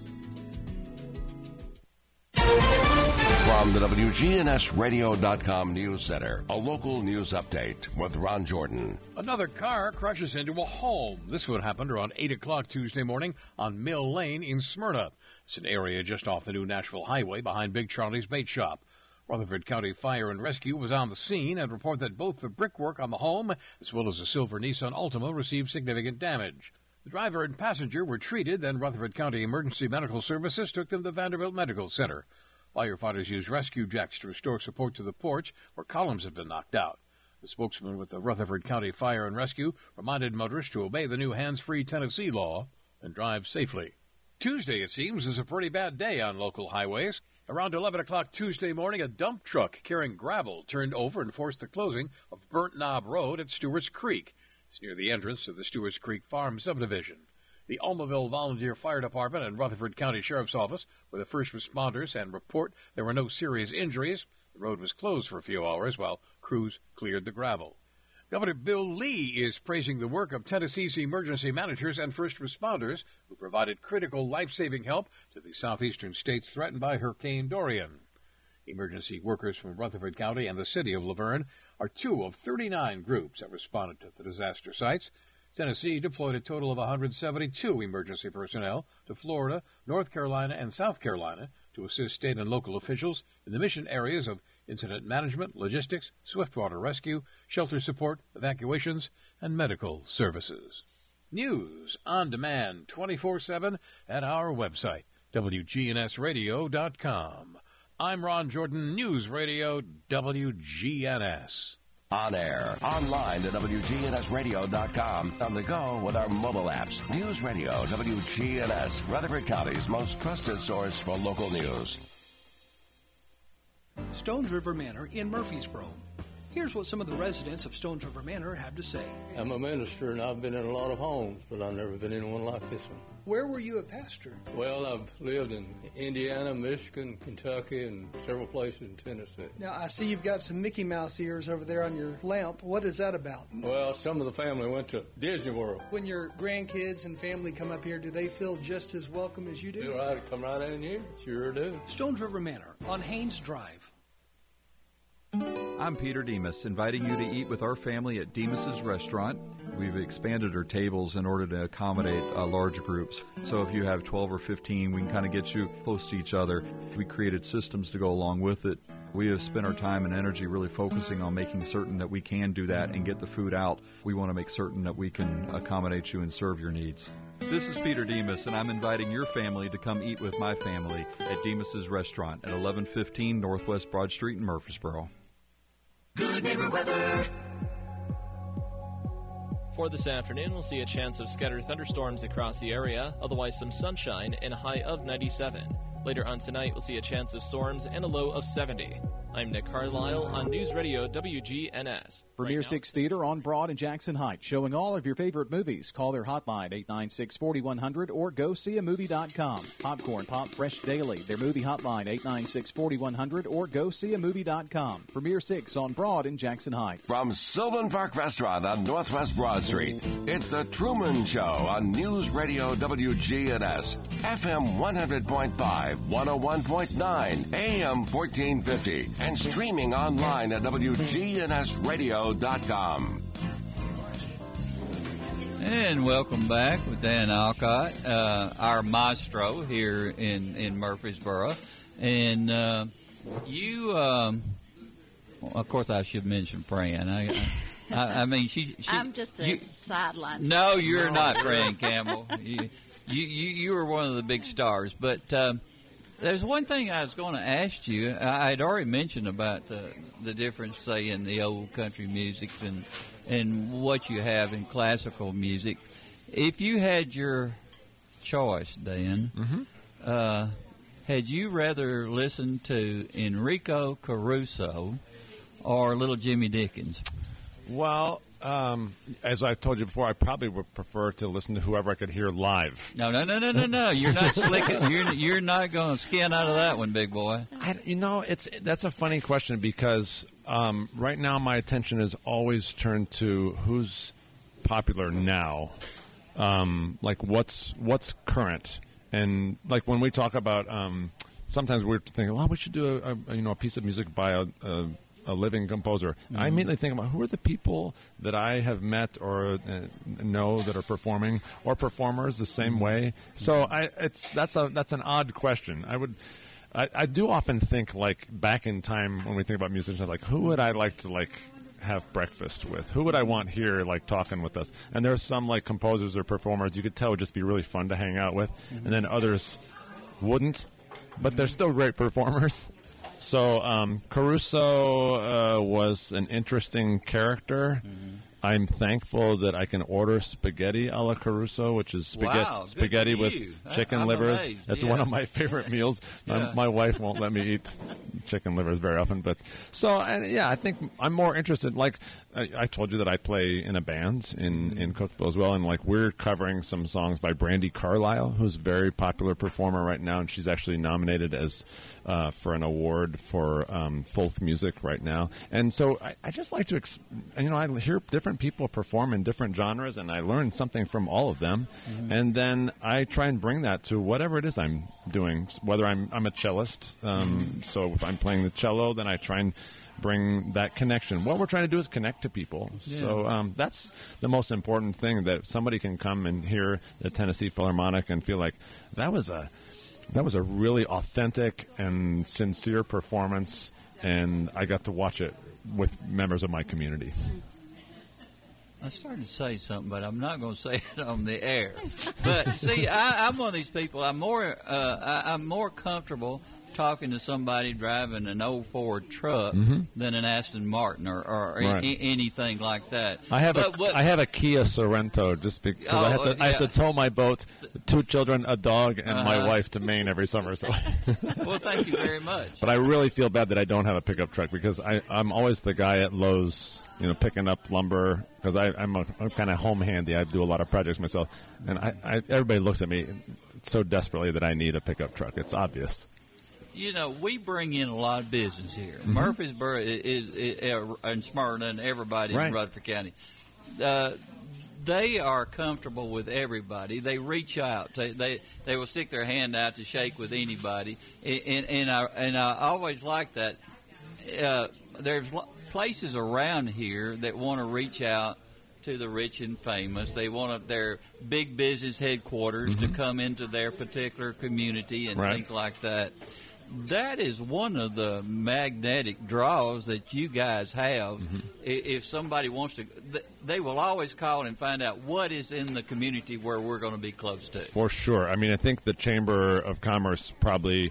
From the W G N S radio dot com News Center, a local news update with Ron Jordan. Another car crashes into a home. This one happened around eight o'clock Tuesday morning on Mill Lane in Smyrna. It's an area just off the new Nashville Highway behind Big Charlie's Bait Shop. Rutherford County Fire and Rescue was on the scene and reported that both the brickwork on the home as well as a silver Nissan Altima received significant damage. The driver and passenger were treated, then Rutherford County Emergency Medical Services took them to Vanderbilt Medical Center. Firefighters used rescue jacks to restore support to the porch where columns had been knocked out. The spokesman with the Rutherford County Fire and Rescue reminded motorists to obey the new hands-free Tennessee law and drive safely. Tuesday, it seems, is a pretty bad day on local highways. Around eleven o'clock Tuesday morning, a dump truck carrying gravel turned over and forced the closing of Burnt Knob Road at Stewart's Creek. It's near the entrance to the Stewart's Creek Farm subdivision. The Almaville Volunteer Fire Department and Rutherford County Sheriff's Office were the first responders and report there were no serious injuries. The road was closed for a few hours while crews cleared the gravel. Governor Bill Lee is praising the work of Tennessee's emergency managers and first responders who provided critical life-saving help to the southeastern states threatened by Hurricane Dorian. Emergency workers from Rutherford County and the city of Laverne are two of thirty-nine groups that responded to the disaster sites. Tennessee deployed a total of one hundred seventy-two emergency personnel to Florida, North Carolina, and South Carolina to assist state and local officials in the mission areas of incident management, logistics, swiftwater rescue, shelter support, evacuations, and medical services. News on demand twenty-four seven at our website, W G N S radio dot com. I'm Ron Jordan, News Radio W G N S. On air, online at W G N S radio dot com, on the go with our mobile apps. News Radio W G N S, Rutherford County's most trusted source for local news. Stones River Manor in Murfreesboro. Here's what some of the residents of Stones River Manor have to say. I'm a minister and I've been in a lot of homes, but I've never been in one like this one. Where were you a pastor? Well, I've lived in Indiana, Michigan, Kentucky, and several places in Tennessee. Now, I see you've got some Mickey Mouse ears over there on your lamp. What is that about? Well, some of the family went to Disney World. When your grandkids and family come up here, do they feel just as welcome as you do? Do I come right in here? Sure do. Stones River Manor on Haynes Drive. I'm Peter Demas, inviting you to eat with our family at Demas's Restaurant. We've expanded our tables in order to accommodate uh, large groups. So if you have twelve or fifteen, we can kind of get you close to each other. We created systems to go along with it. We have spent our time and energy really focusing on making certain that we can do that and get the food out. We want to make certain that we can accommodate you and serve your needs. This is Peter Demas, and I'm inviting your family to come eat with my family at Demas's Restaurant at eleven fifteen Northwest Broad Street in Murfreesboro. Good neighbor weather. For this afternoon, we'll see a chance of scattered thunderstorms across the area, otherwise some sunshine and a high of ninety-seven. Later on tonight, we'll see a chance of storms and a low of seventy. I'm Nick Carlisle on News Radio W G N S. Premier Six Theater on Broad and Jackson Heights, showing all of your favorite movies. Call their hotline, eight nine six, four one zero zero, or go see a movie dot com. Popcorn Pop Fresh Daily, their movie hotline, eight nine six, four one zero zero, or go see a movie dot com. Premier Six on Broad and Jackson Heights. From Sylvan Park Restaurant on Northwest Broad Street, it's The Truman Show on News Radio W G N S, F M one hundred point five, one oh one point nine, A M fourteen fifty, and streaming online at W G N S radio dot com. And welcome back with Dan Alcott, uh, our maestro here in, in Murfreesboro. And uh, you, um, well, of course, I should mention Fran. I, I, I mean, she, she. I'm just a you, sideline. No, you're not Fran Campbell. You, you, you, you were one of the big stars. But um, there's one thing I was going to ask you. I had already mentioned about the, the difference, say, in the old country music and and what you have in classical music. If you had your choice, Dan, mm-hmm. uh, had you rather listen to Enrico Caruso or Little Jimmy Dickens? Well, Um, as I've told you before, I probably would prefer to listen to whoever I could hear live. No, no, no, no, no, no. You're not slicking. You're you're not going to skin out of that one, big boy. I, you know, it's that's a funny question because um, right now my attention is always turned to who's popular now, um, like what's what's current, and like when we talk about, um, sometimes we're thinking, well, we should do a, a you know a piece of music by a, a a living composer. Mm-hmm. I immediately think about who are the people that I have met or uh, know that are performing or performers the same mm-hmm. way. So I, it's that's a that's an odd question. I would, I, I do often think like back in time when we think about musicians, like who would I like to like have breakfast with? Who would I want here like talking with us? And there's some like composers or performers you could tell would just be really fun to hang out with, mm-hmm. and then others wouldn't, but they're still great performers. So um, Caruso uh, was an interesting character. Mm-hmm. I'm thankful that I can order spaghetti a la Caruso, which is spaghetti, wow, spaghetti with you. chicken I'm livers. amazed. That's yeah. one of my favorite meals. Yeah. Um, my wife won't let me eat chicken livers very often, but so and yeah, I think I'm more interested. Like I, I told you that I play in a band in in Cookeville as well, and like we're covering some songs by Brandi Carlile, who's a very popular performer right now, and she's actually nominated as uh, for an award for um, folk music right now. And so I, I just like to, ex- you know, I hear different people perform in different genres, and I learn something from all of them. Mm-hmm. And then I try and bring that to whatever it is I'm doing, whether I'm I'm a cellist. Um, so if I'm playing the cello, then I try and bring that connection. What we're trying to do is connect to people. Yeah. So um, that's the most important thing, that somebody can come and hear the Tennessee Philharmonic and feel like that was a that was a really authentic and sincere performance, and I got to watch it with members of my community. I started to say something, but I'm not going to say it on the air. But see, I, I'm one of these people. I'm more, uh, I, I'm more comfortable talking to somebody driving an old Ford truck mm-hmm. than an Aston Martin or, or right. a, anything like that. I have but, a what, I have a Kia Sorrento just because oh, I have to uh, yeah. I have to tow my boat, two children, a dog, and uh-huh. my wife to Maine every summer. So. Well, thank you very much. But I really feel bad that I don't have a pickup truck because I I'm always the guy at Lowe's, you know, picking up lumber because I I'm, a, I'm kind of home handy. I do a lot of projects myself, and I, I everybody looks at me so desperately that I need a pickup truck. It's obvious. You know, we bring in a lot of business here. Mm-hmm. Murfreesboro is, is, is, is and Smyrna and everybody right. in Rutherford County. Uh, they are comfortable with everybody. They reach out. They they, they will stick their hand out to shake with anybody. And and, and I and I always like that. Uh, there's places around here that want to reach out to the rich and famous. They want their big business headquarters mm-hmm. to come into their particular community and right. things like that. That is one of the magnetic draws that you guys have. Mm-hmm. If somebody wants to, they will always call and find out what is in the community where we're going to be close to. For sure. I mean, I think the Chamber of Commerce probably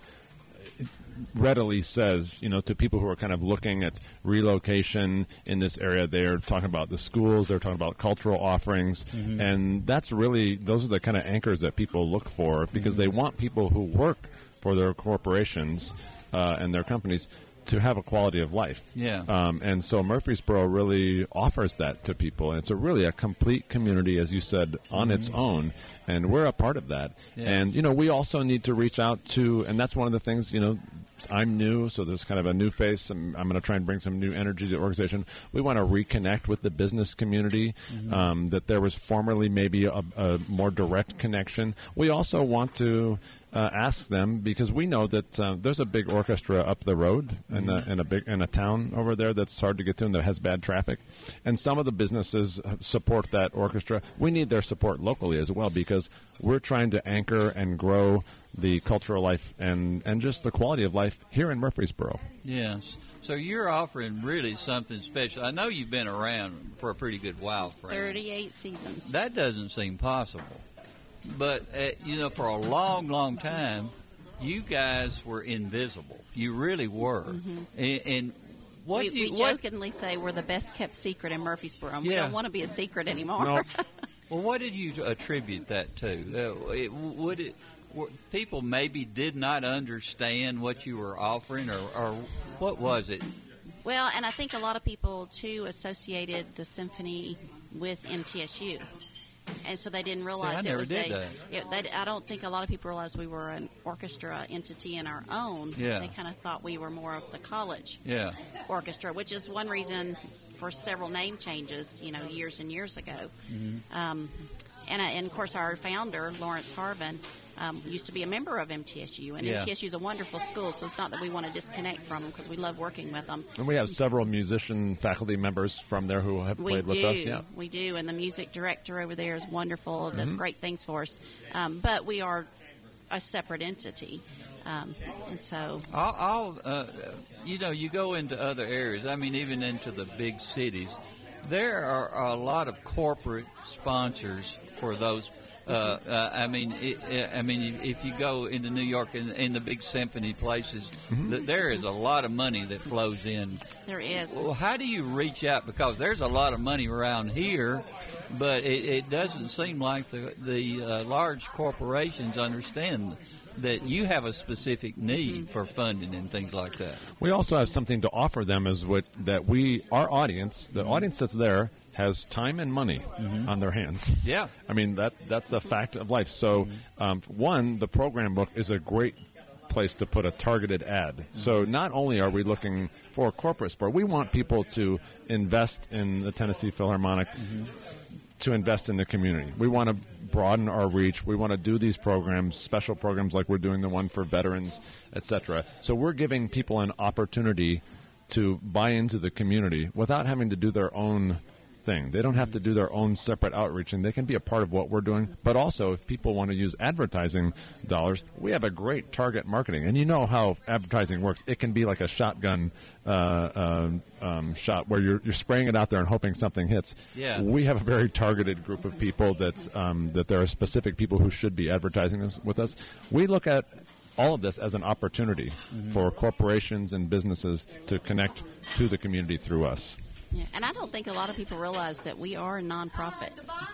readily says, you know, to people who are kind of looking at relocation in this area, they're talking about the schools, they're talking about cultural offerings, mm-hmm. and that's really, those are the kind of anchors that people look for because mm-hmm. they want people who work for their corporations uh, and their companies to have a quality of life. Yeah. Um, and so Murfreesboro really offers that to people. And it's a really a complete community, as you said, on mm-hmm. its own. And we're a part of that. Yeah. And, you know, we also need to reach out to, and that's one of the things, you know, I'm new, so there's kind of a new face. I'm, I'm going to try and bring some new energy to the organization. We want to reconnect with the business community, mm-hmm. um, that there was formerly maybe a, a more direct connection. We also want to uh, ask them, because we know that uh, there's a big orchestra up the road mm-hmm. in, a, in a big in a town over there that's hard to get to and that has bad traffic. And some of the businesses support that orchestra. We need their support locally as well, because we're trying to anchor and grow the cultural life and, and just the quality of life here in Murfreesboro. Yes. So you're offering really something special. I know you've been around for a pretty good while, Fran. thirty-eight seasons. That doesn't seem possible. But, uh, you know, for a long, long time, you guys were invisible. You really were. Mm-hmm. And, and what we, do you, we what, jokingly say we're the best kept secret in Murfreesboro. And yeah. We don't want to be a secret anymore. No. Well, what did you attribute that to? Uh, it, would it... People maybe did not understand what you were offering, or, or what was it? Well, and I think a lot of people, too, associated the symphony with M T S U. And so they didn't realize See, I it never was did a. that. It, they, I don't think a lot of people realized we were an orchestra entity in our own. Yeah. They kind of thought we were more of the college Yeah. orchestra, which is one reason for several name changes, you know, years and years ago. Mm-hmm. Um, and, I, and of course, our founder, Lawrence Harvin, um, used to be a member of M T S U. And Yeah. M T S U is a wonderful school, so it's not that we want to disconnect from them because we love working with them. And we have several musician faculty members from there who have We played do, with us. Yeah. we do, and the music director over there is wonderful. Does Mhm. great things for us. Um, but we are a separate entity, um, and so All, all uh, you know, you go into other areas. I mean, even into the big cities, there are a lot of corporate sponsors for those. Uh, uh, I mean, it, I mean, if you go into New York and in the big symphony places, Mhm. th- there is a lot of money that flows in. there is. Well, how do you reach out? Because there's a lot of money around here, but it, it doesn't seem like the the uh, large corporations understand that you have a specific need for funding and things like that. We also have something to offer them is what that we our audience, the audience that's there, has time and money on their hands. Yeah. I mean that that's a fact of life. So um, one, the program book is a great place to put a targeted ad. So not only are we looking for corporate support, we want people to invest in the Tennessee Philharmonic, to invest in the community. We want to broaden our reach. We want to do these programs, special programs like we're doing the one for veterans, et cetera. So we're giving people an opportunity to buy into the community without having to do their own thing. They don't have to do their own separate outreach, and they can be a part of what we're doing. But also, if people want to use advertising dollars, we have a great target marketing. And you know how advertising works. It can be like a shotgun uh, um, um, shot where you're, you're spraying it out there and hoping something hits. Yeah. We have a very targeted group of people that um, that there are specific people who should be advertising this with us. We look at all of this as an opportunity Mhm. for corporations and businesses to connect to the community through us. Yeah, and I don't think a lot of people realize that we are a nonprofit.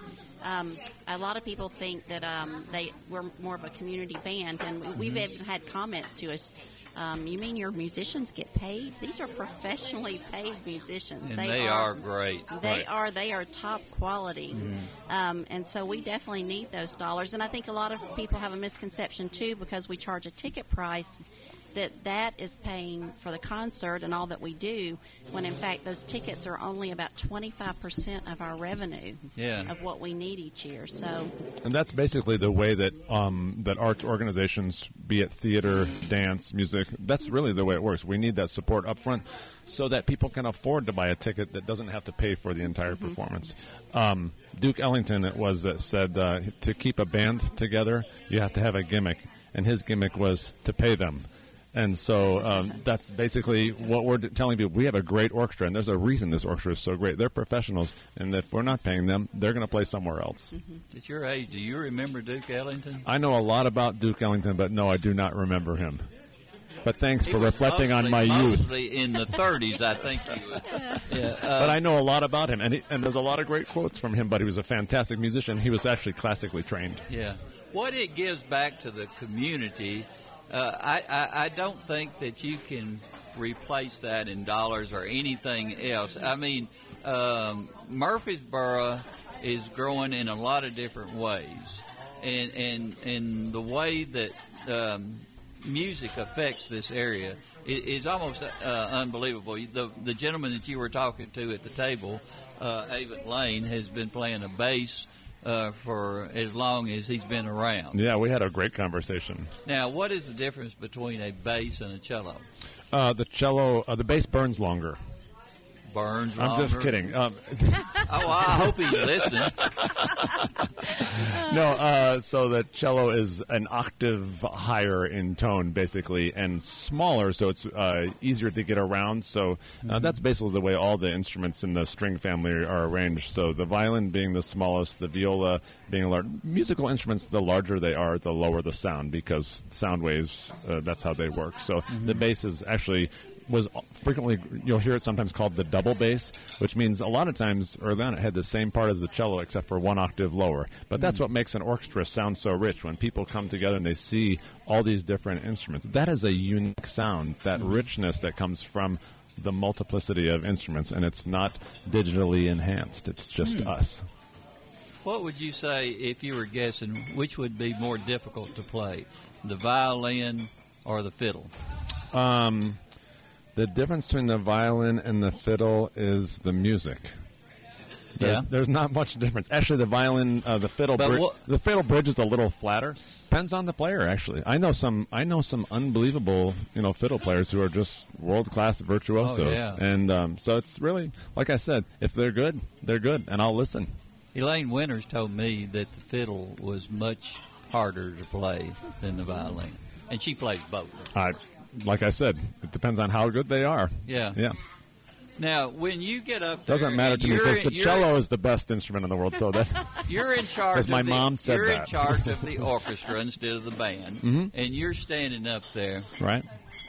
Um, a lot of people think that um, they we're more of a community band, and we, we've Mm-hmm. even had comments to us. Um, you mean your musicians get paid? These are professionally paid musicians. And they are great. They Right. are. They are top quality. Mhm. Um, and so we definitely need those dollars. And I think a lot of people have a misconception too, because we charge a ticket price, that that is paying for the concert and all that we do, when in fact those tickets are only about twenty-five percent of our revenue Yeah. of what we need each year. So And that's basically the way that um, that arts organizations, be it theater, dance, music, that's really the way it works. We need that support up front so that people can afford to buy a ticket that doesn't have to pay for the entire performance. Um, Duke Ellington, it was that said uh, to keep a band together, you have to have a gimmick, and his gimmick was to pay them. And so um, that's basically what we're d- telling people. We have a great orchestra, and there's a reason this orchestra is so great. They're professionals, and if we're not paying them, they're going to play somewhere else. At your age, do you remember Duke Ellington? I know a lot about Duke Ellington, but no, I do not remember him. But thanks He for was reflecting on mostly- my youth. Mostly in the thirties, I think he was. Yeah, uh, But I know a lot about him, and, he, and there's a lot of great quotes from him, but he was a fantastic musician. He was actually classically trained. Yeah. What it gives back to the community, uh, I, I, I don't think that you can replace that in dollars or anything else. I mean, um, Murfreesboro is growing in a lot of different ways. And, and, and the way that um, music affects this area is, is almost uh, unbelievable. The, the gentleman that you were talking to at the table, uh, Avon Lane, has been playing a bass Uh, for as long as he's been around. Yeah, we had a great conversation. Now, what is the difference between a bass and a cello? Uh, the cello, uh, the bass burns longer. Burns I'm just longer? kidding. Um, Oh, I hope he's listening. no, uh, so the cello is an octave higher in tone, basically, and smaller, so it's uh, easier to get around. So uh, that's basically the way all the instruments in the string family are arranged. So the violin being the smallest, the viola being large. Musical instruments, the larger they are, the lower the sound, because sound waves, uh, that's how they work. So the bass is actually was frequently, you'll hear it sometimes called the double bass, which means a lot of times early on it had the same part as the cello except for one octave lower. But that's what makes an orchestra sound so rich. When people come together and they see all these different instruments, that is a unique sound, that richness that comes from the multiplicity of instruments, and it's not digitally enhanced. It's just Hmm. us. What would you say, if you were guessing, which would be more difficult to play, the violin or the fiddle? Um, the difference between the violin and the fiddle is the music. There's, Yeah. there's not much difference. Actually, the violin, uh, the fiddle, But bri- what- the fiddle bridge is a little flatter. Depends on the player. Actually, I know some. I know some unbelievable, you know, fiddle players who are just world class virtuosos. Oh, yeah. And um, so it's really, like I said, if they're good, they're good, and I'll listen. Elaine Winters told me that the fiddle was much harder to play than the violin, and she plays both. I, like I said, it depends on how good they are. Yeah. Yeah. Now, when you get up there, Doesn't matter and to me you're because in- the you're- cello is the best instrument in the world. So that You're in charge. As my of the, mom said You're in that. charge of the orchestra instead of the band, Mhm. and you're standing up there. right.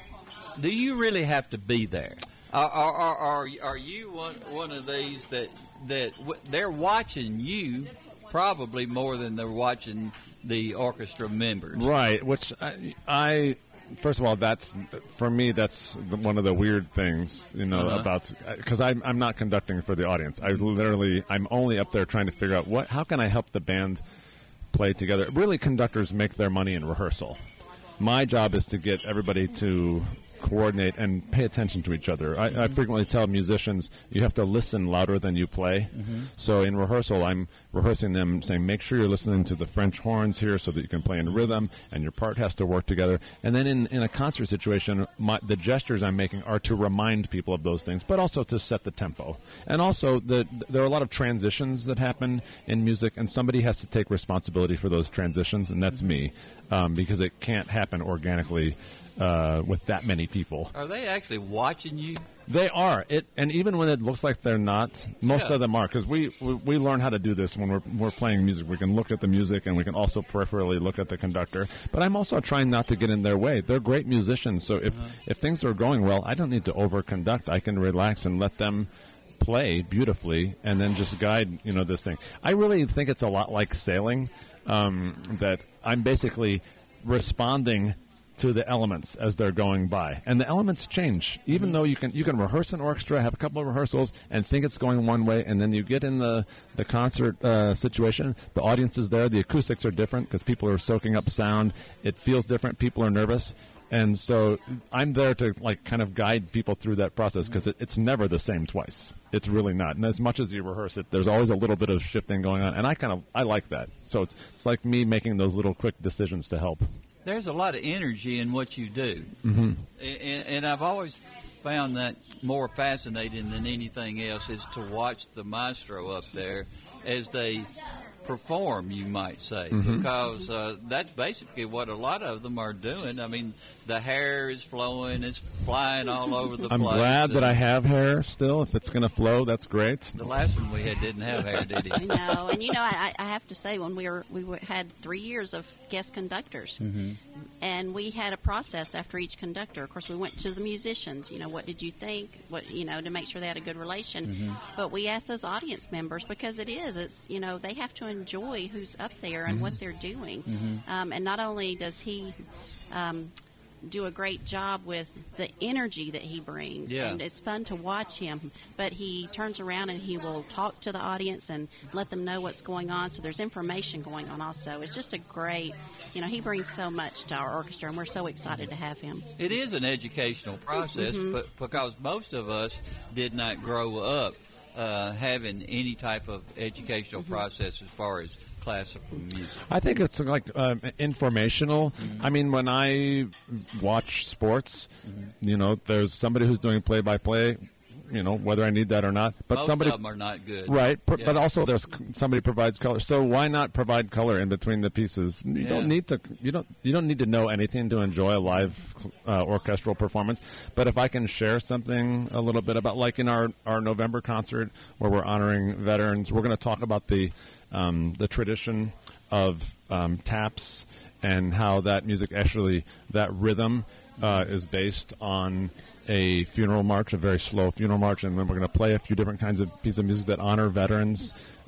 Do you really have to be there? Are are are, are, are you one one of these that that w- they're watching you probably more than they're watching the orchestra members? Right, which I, I first of all, that's for me. That's the, one of the weird things, you know, Uh-huh. about because I'm I'm not conducting for the audience. I literally I'm only up there trying to figure out what how can I help the band play together. Really, conductors make their money in rehearsal. My job is to get everybody to coordinate and pay attention to each other. I, I frequently tell musicians you have to listen louder than you play. Mhm. So in rehearsal, I'm rehearsing them, saying make sure you're listening to the French horns here so that you can play in rhythm, and your part has to work together. And then in, in a concert situation, my, the gestures I'm making are to remind people of those things, but also to set the tempo. And also, the, there are a lot of transitions that happen in music, and somebody has to take responsibility for those transitions, and that's me, um, because it can't happen organically uh, with that many people. Are they actually watching you? They are. It, and even when it looks like they're not, most Yeah. of them are, because we, we we learn how to do this when we're we're playing music. We can look at the music, and we can also peripherally look at the conductor. But I'm also trying not to get in their way. They're great musicians, so if if things are going well, I don't need to overconduct. I can relax and let them play beautifully, and then just guide you know this thing. I really think it's a lot like sailing. Um, that I'm basically responding to the elements as they're going by, and the elements change. Even though you can you can rehearse an orchestra, have a couple of rehearsals, and think it's going one way, and then you get in the the concert uh, situation. The audience is there. The acoustics are different because people are soaking up sound. It feels different. People are nervous, and so I'm there to like kind of guide people through that process because it, it's never the same twice. It's really not. And as much as you rehearse it, there's always a little bit of shifting going on, and I kind of I like that. So it's, it's like me making those little quick decisions to help. There's a lot of energy in what you do. Mm-hmm. And, and I've always found that more fascinating than anything else is to watch the maestro up there as they perform, you might say, Mhm. because uh, that's basically what a lot of them are doing. I mean, the hair is flowing, it's flying all over the I'm place. glad that I have hair still. If it's going to flow, that's great. The last one we had didn't have hair, did I he? know, and you know, I, I have to say, when we were we were, had three years of guest conductors, Mm-hmm. and we had a process after each conductor. Of course, we went to the musicians. You know, what did you think? What you know, to make sure they had a good relation. Mhm. But we asked those audience members because it is. It's you know, they have to enjoy who's up there and Mhm. what they're doing. Mhm. Um, and not only does he. Um, do a great job with the energy that he brings, Yeah. and it's fun to watch him, but he turns around and he will talk to the audience and let them know what's going on, so there's information going on also. It's just a great, you know, he brings so much to our orchestra, and we're so excited to have him. It is an educational process, Mhm. but because most of us did not grow up uh, having any type of educational Mm-hmm. process as far as classical music. I think it's like um, informational. I mean, when I watch sports, you know, there's somebody who's doing play-by-play, you know, whether I need that or not. But Most somebody, of them are not good. right? Pr- Yeah. But also, there's c- somebody provides color. So why not provide color in between the pieces? You Yeah. don't need to. You don't. You don't need to know anything to enjoy a live uh, orchestral performance. But if I can share something a little bit about, like in our our November concert where we're honoring veterans, we're going to talk about the um, the tradition of um, taps and how that music actually, that rhythm uh, is based on a funeral march, a very slow funeral march, and then we're going to play a few different kinds of pieces of music that honor veterans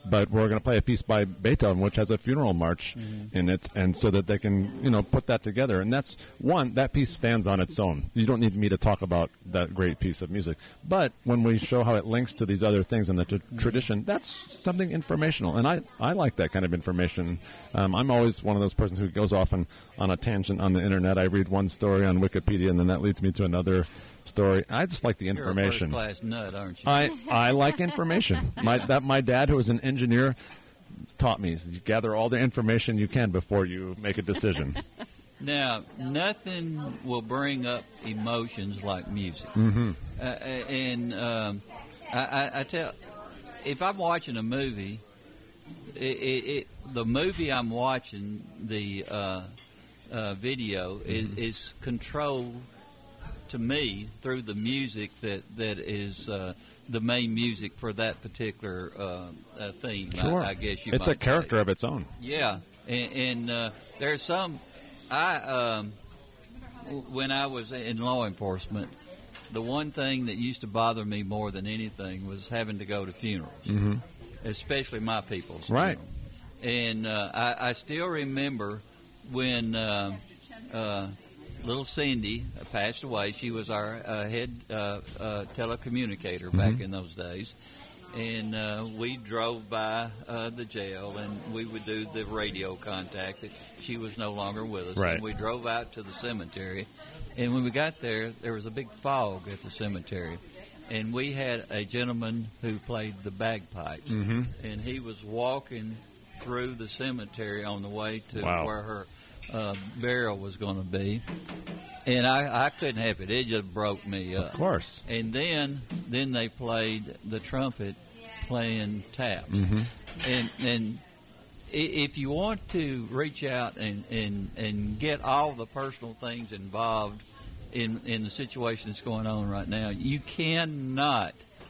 but we're going to play a piece by Beethoven, which has a funeral march Mm-hmm. in it, and so that they can, you know, put that together. And that's one, that piece stands on its own. You don't need me to talk about that great piece of music. But when we show how it links to these other things in the t- tradition, that's something informational. And I, I like that kind of information. Um, I'm always one of those persons who goes off on, on a tangent on the internet. I read one story on Wikipedia, and then that leads me to another story. I just like the information. You're a first-class nut, aren't you? I, I like information. My that my dad, who was an engineer, taught me, you gather all the information you can before you make a decision. Now, nothing will bring up emotions like music. Mm-hmm. Uh, and um, I, I, I tell, if I'm watching a movie, it, it, it, the movie I'm watching, the uh, uh, video, Mm-hmm. is, is controlled to me through the music that that is uh, the main music for that particular uh, uh, theme. Sure. I, I guess you. It's might a character say. of its own. Yeah, and, and uh, there's some. I um, w- when I was in law enforcement, the one thing that used to bother me more than anything was having to go to funerals, Mm-hmm. especially my people's. Right. Funeral. And uh, I, I still remember when uh, uh, little Cindy passed away. She was our uh, head uh, uh, telecommunicator back Mhm. in those days. And uh, we drove by uh, the jail, and we would do the radio contact that she was no longer with us. Right. And we drove out to the cemetery. And when we got there, there was a big fog at the cemetery. And we had a gentleman who played the bagpipes. Mhm. And he was walking through the cemetery on the way to Wow. where her uh, burial was going to be. And I, I couldn't help it. It just broke me up. Of course. And then then they played the trumpet playing taps. Mm-hmm. And and i- if you want to reach out and, and, and get all the personal things involved in in the situation that's going on right now, you cannot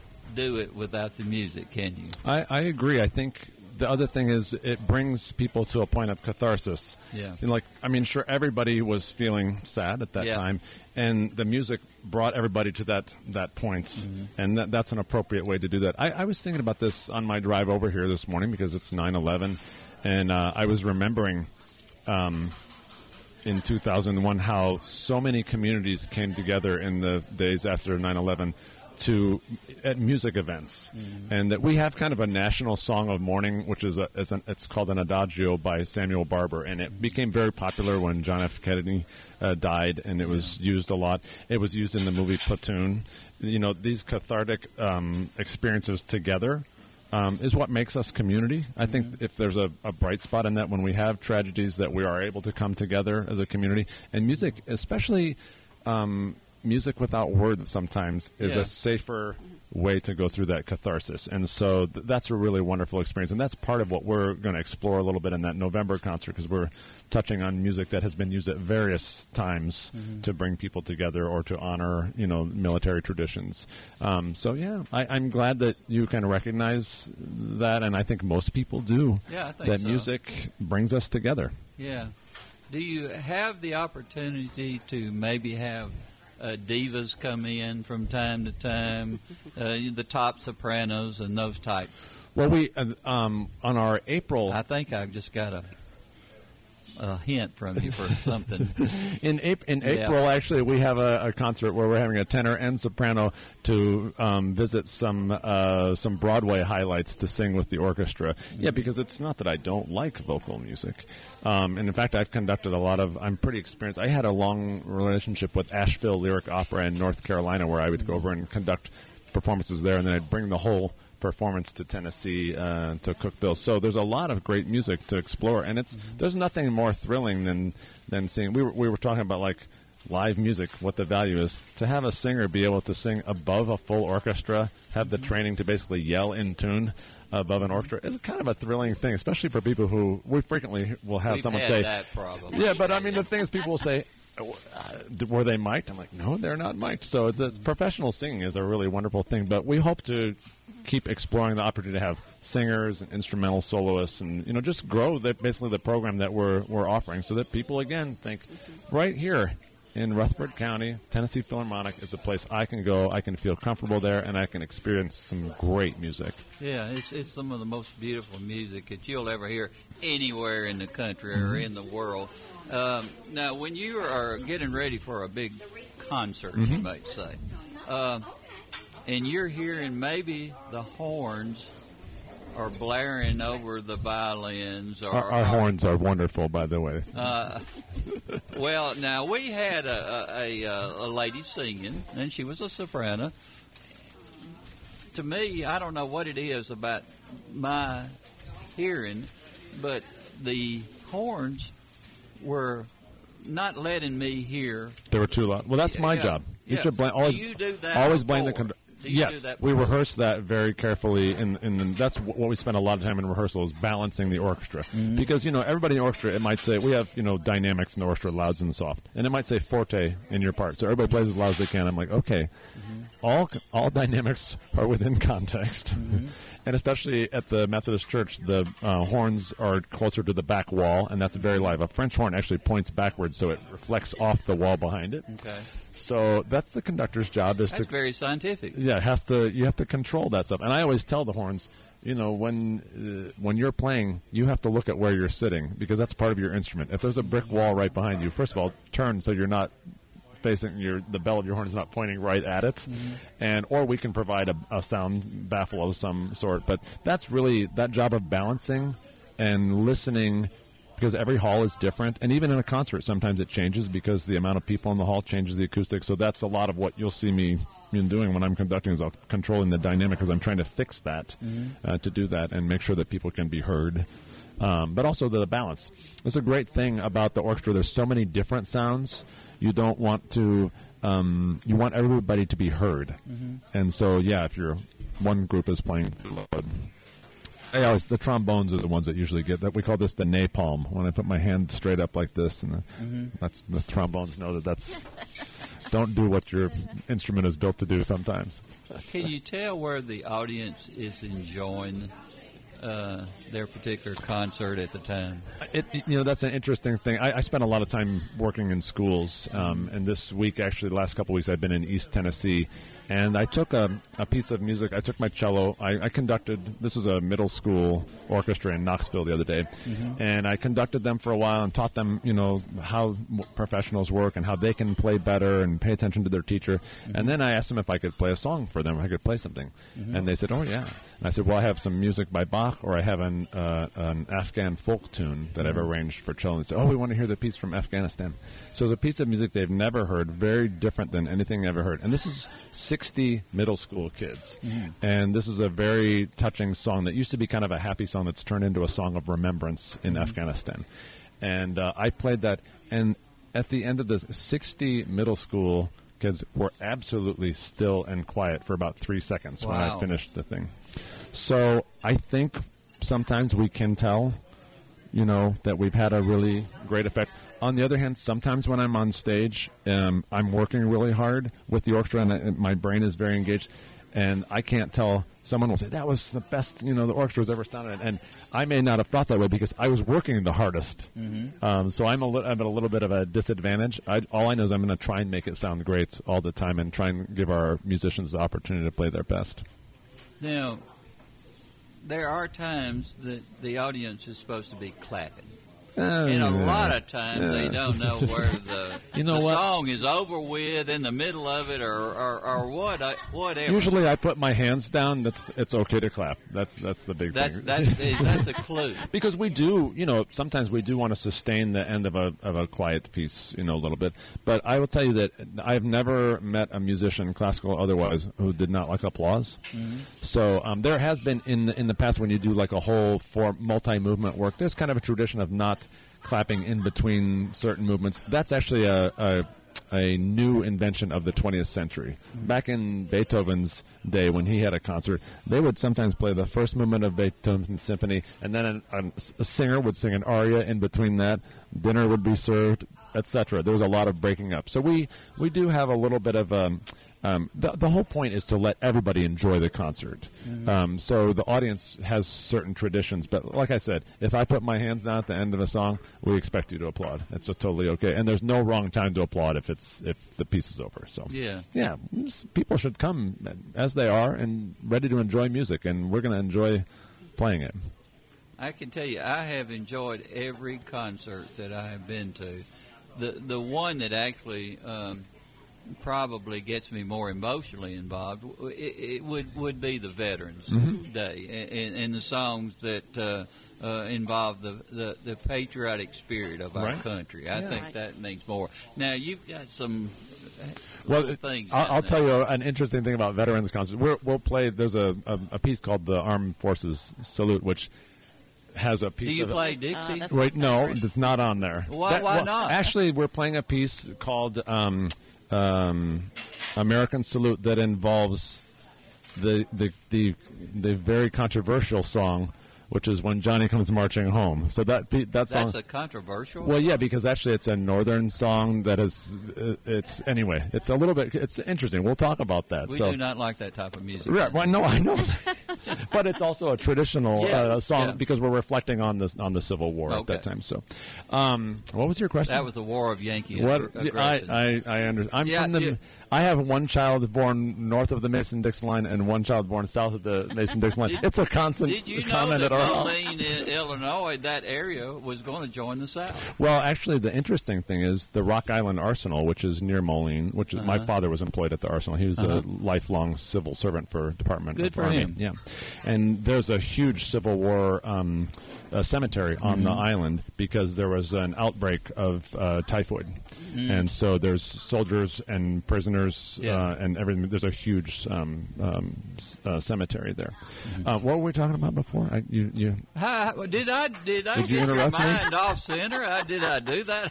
do it without the music, can you? I, I agree. I think the other thing is it brings people to a point of catharsis. Yeah. And like, I mean, sure, everybody was feeling sad at that Yeah. time, and the music brought everybody to that that point, Mm-hmm. and that, that's an appropriate way to do that. I, I was thinking about this on my drive over here this morning because it's nine eleven, and uh, I was remembering um, in two thousand one how so many communities came together in the days after nine eleven to at music events, Mhm. and that we have kind of a national song of mourning, which is, a, is an, it's called an adagio by Samuel Barber, and it became very popular when John F. Kennedy uh, died, and it was used a lot. It was used in the movie Platoon. You know, these cathartic um, experiences together um, is what makes us community. I think if there's a, a bright spot in that, when we have tragedies, that we are able to come together as a community, and music, especially. Um, Music without words sometimes is Yeah. a safer way to go through that catharsis. And so th- that's a really wonderful experience. And that's part of what we're going to explore a little bit in that November concert, because we're touching on music that has been used at various times Mhm. to bring people together or to honor, you know, military traditions. Um, so, yeah, I, I'm glad that you kind of recognize that, and I think most people do. Yeah, I think that so. music brings us together. Yeah. Do you have the opportunity to maybe have uh, divas come in from time to time, uh, the top sopranos and those type? Well, we uh, um, on our April. I think I just got a a hint from you for something. in April, in Yeah. April, actually, we have a, a concert where we're having a tenor and soprano to um, visit some uh, some Broadway highlights to sing with the orchestra. Yeah, because it's not that I don't like vocal music, um, and in fact, I've conducted a lot of. I'm pretty experienced. I had a long relationship with Asheville Lyric Opera in North Carolina, where I would go over and conduct performances there, and then I'd bring the whole performance to Tennessee, uh, to Cookville. So there's a lot of great music to explore, and it's there's nothing more thrilling than than seeing. We were we were talking about like live music, what the value is to have a singer be able to sing above a full orchestra, have the training to basically yell in tune above an orchestra is kind of a thrilling thing, especially for people who we frequently will have We've someone had say that problem. Yeah, but I mean the thing is, people will say, uh, were they mic'd? I'm like, no, they're not mic'd. So it's, it's professional singing is a really wonderful thing, but we hope to keep exploring the opportunity to have singers and instrumental soloists, and you know, just grow the, basically the program that we're we're offering, so that people again think, right here, in Rutherford County, Tennessee Philharmonic is a place I can go, I can feel comfortable there, and I can experience some great music. Yeah, it's it's some of the most beautiful music that you'll ever hear anywhere in the country or Mhm. in the world. Um, now, when you are getting ready for a big concert, you Mhm. might say, uh, and you're hearing maybe the horns are blaring over the violins. Or, Our, our horns are wonderful, by the way. Uh, well, now we had a, a, a, a lady singing, and she was a soprano. To me, I don't know what it is about my hearing, but the horns were not letting me hear. They were too loud. Well, that's my Yeah, job. You yeah. should blame, Do always, you do that always blame the before? conductor. Do you Yes, do that we before? rehearse that very carefully, and, and that's wh- what we spend a lot of time in rehearsal is balancing the orchestra. Mm-hmm. Because, you know, everybody in the orchestra, it might say, we have, you know, dynamics in the orchestra, louds and soft, and it might say forte in your part. So everybody plays as loud as they can. I'm like, okay, Mm-hmm. all all dynamics are within context. And especially at the Methodist Church, the uh, horns are closer to the back wall, and that's very live. A French horn actually points backwards, so it reflects off the wall behind it. Okay. So that's the conductor's job is That's to very scientific. yeah, it has to. You have to control that stuff. And I always tell the horns, you know, when uh, when you're playing, you have to look at where you're sitting because that's part of your instrument. If there's a brick wall right behind you, first of all, turn so you're not facing your the bell of your horn is not pointing right at it, Mm-hmm. and or we can provide a, a sound baffle of some sort. But that's really that job of balancing and listening. Because every hall is different, and even in a concert, sometimes it changes because the amount of people in the hall changes the acoustics. So that's a lot of what you'll see me you know, doing when I'm conducting is I'm controlling the dynamic because I'm trying to fix that, Mhm. uh, to do that and make sure that people can be heard. Um, but also the balance. It's a great thing about the orchestra. There's so many different sounds. You don't want to. Um, you want everybody to be heard. Mhm. And so, yeah, if you're one group is playing too loud. I always, the trombones are the ones that usually get that. We call this the napalm. When I put my hand straight up like this, and the, Mhm. that's the trombones know that that's don't do what your instrument is built to do. Sometimes. Can you tell where the audience is enjoying uh, their particular concert at the time? It, it- you know, that's an interesting thing. I, I spent a lot of time working in schools, um, and this week, actually, the last couple of weeks, I've been in East Tennessee, and I took a, a piece of music. I took my cello. I, I conducted. This was a middle school orchestra in Knoxville the other day, Mhm. and I conducted them for a while and taught them, you know, how m- professionals work and how they can play better and pay attention to their teacher. And then I asked them if I could play a song for them, if I could play something, Mhm. and they said, "Oh yeah." And I said, "Well, I have some music by Bach, or I have an uh, an Afghan folk tune that I've Mhm. arranged for cello." And they said, "Oh, we want to hear the piece from Afghanistan." So it's a piece of music they've never heard, very different than anything they've ever heard. And this is sixty middle school kids. Mhm. And this is a very touching song that used to be kind of a happy song that's turned into a song of remembrance in Mhm. Afghanistan. And uh, I played that, and at the end of this, sixty middle school kids were absolutely still and quiet for about three seconds when I Wow. finished the thing. So I think sometimes we can tell, you know, that we've had a really great effect. On the other hand, sometimes when I'm on stage, um, I'm working really hard with the orchestra, and, I, and my brain is very engaged, and I can't tell. Someone will say, that was the best, you know, the orchestra's ever sounded. And I may not have thought that way because I was working the hardest. Mhm. Um, so I'm, a li- I'm at a little bit of a disadvantage. I, all I know is I'm going to try and make it sound great all the time and try and give our musicians the opportunity to play their best. Now, there are times that the audience is supposed to be clapping. Uh, And a yeah. lot of times they Yeah. don't know where the, You know the what? song is over with, in the middle of it, or or, or what, I- whatever. Usually I put my hands down. That's it's okay to clap. That's that's the big That's thing. that's that's the clue. Because we do, you know, sometimes we do want to sustain the end of a of a quiet piece, you know, a little bit. But I will tell you that I've never met a musician, classical or otherwise, who did not like applause. Mhm. So um, there has been in the, in the past when you do like a whole for multi-movement work, there's kind of a tradition of not clapping in between certain movements. That's actually a, a a new invention of the twentieth century. Back in Beethoven's day, when he had a concert, they would sometimes play the first movement of Beethoven's symphony, and then an, an, a singer would sing an aria in between that. Dinner would be served. et cetera. There was a lot of breaking up. So we, we do have a little bit of um, um, the the whole point is to let everybody enjoy the concert. Mhm. Um, so the audience has certain traditions, but like I said, if I put my hands down at the end of a song, we expect you to applaud. It's a totally okay, and there's no wrong time to applaud if it's if the piece is over. So Yeah. yeah, s- people should come as they are and ready to enjoy music, and we're going to enjoy playing it. I can tell you, I have enjoyed every concert that I have been to. The the one that actually um, probably gets me more emotionally involved, it, it would would be the Veterans Mhm. Day and, and the songs that uh, uh, involve the, the the patriotic spirit of our Right. country. I Yeah. think Right. that means more. Now you've got some Well, little things. I'll, down I'll there. tell you an interesting thing about veterans concerts. We're, we'll play. There's a, a, a piece called the Armed Forces Salute, which has a piece Do you of play it. Dixie? Uh, that's Wait, my no, favorite. it's not on there. Why- That- why well, not? Actually, we're playing a piece called um, um, American Salute that involves the the the the very controversial song, which is When Johnny Comes Marching Home. So that pe- that song. That's a controversial. Well, yeah, because actually it's a northern song that is, uh, it's, anyway, it's a little bit, it's interesting. We'll talk about that. We so. do not like that type of music. Right, well, no, I know. But it's also a traditional Yeah, uh, song yeah. because we're reflecting on this on the Civil War at Okay. that time. So, um, what was your question? That was the War of Yankee What aggr- I aggression. I I understand. I'm Yeah, from the. yeah. I have one child born north of the Mason-Dixon line and one child born south of the Mason-Dixon line. Did- It's a constant Did you know comment that at our house. Moline, I- Illinois, that area was going to join the South? Well, actually, the interesting thing is the Rock Island Arsenal, which is near Moline, which is, my Uh-huh. father was employed at the Arsenal. He was Uh-huh. a lifelong civil servant for Department Good of for Army. him. Yeah, and there's a huge Civil War um, uh, cemetery on the Mhm. island because there was an outbreak of uh, typhoid, Mm. and so there's soldiers and prisoners Yeah. uh, and everything. There's a huge um, um, s- uh, cemetery there. Mm-hmm. Uh, what were we talking about before? I, you, you Hi, did I did I Did you get your interrupt me? mind off center? I, did I do that?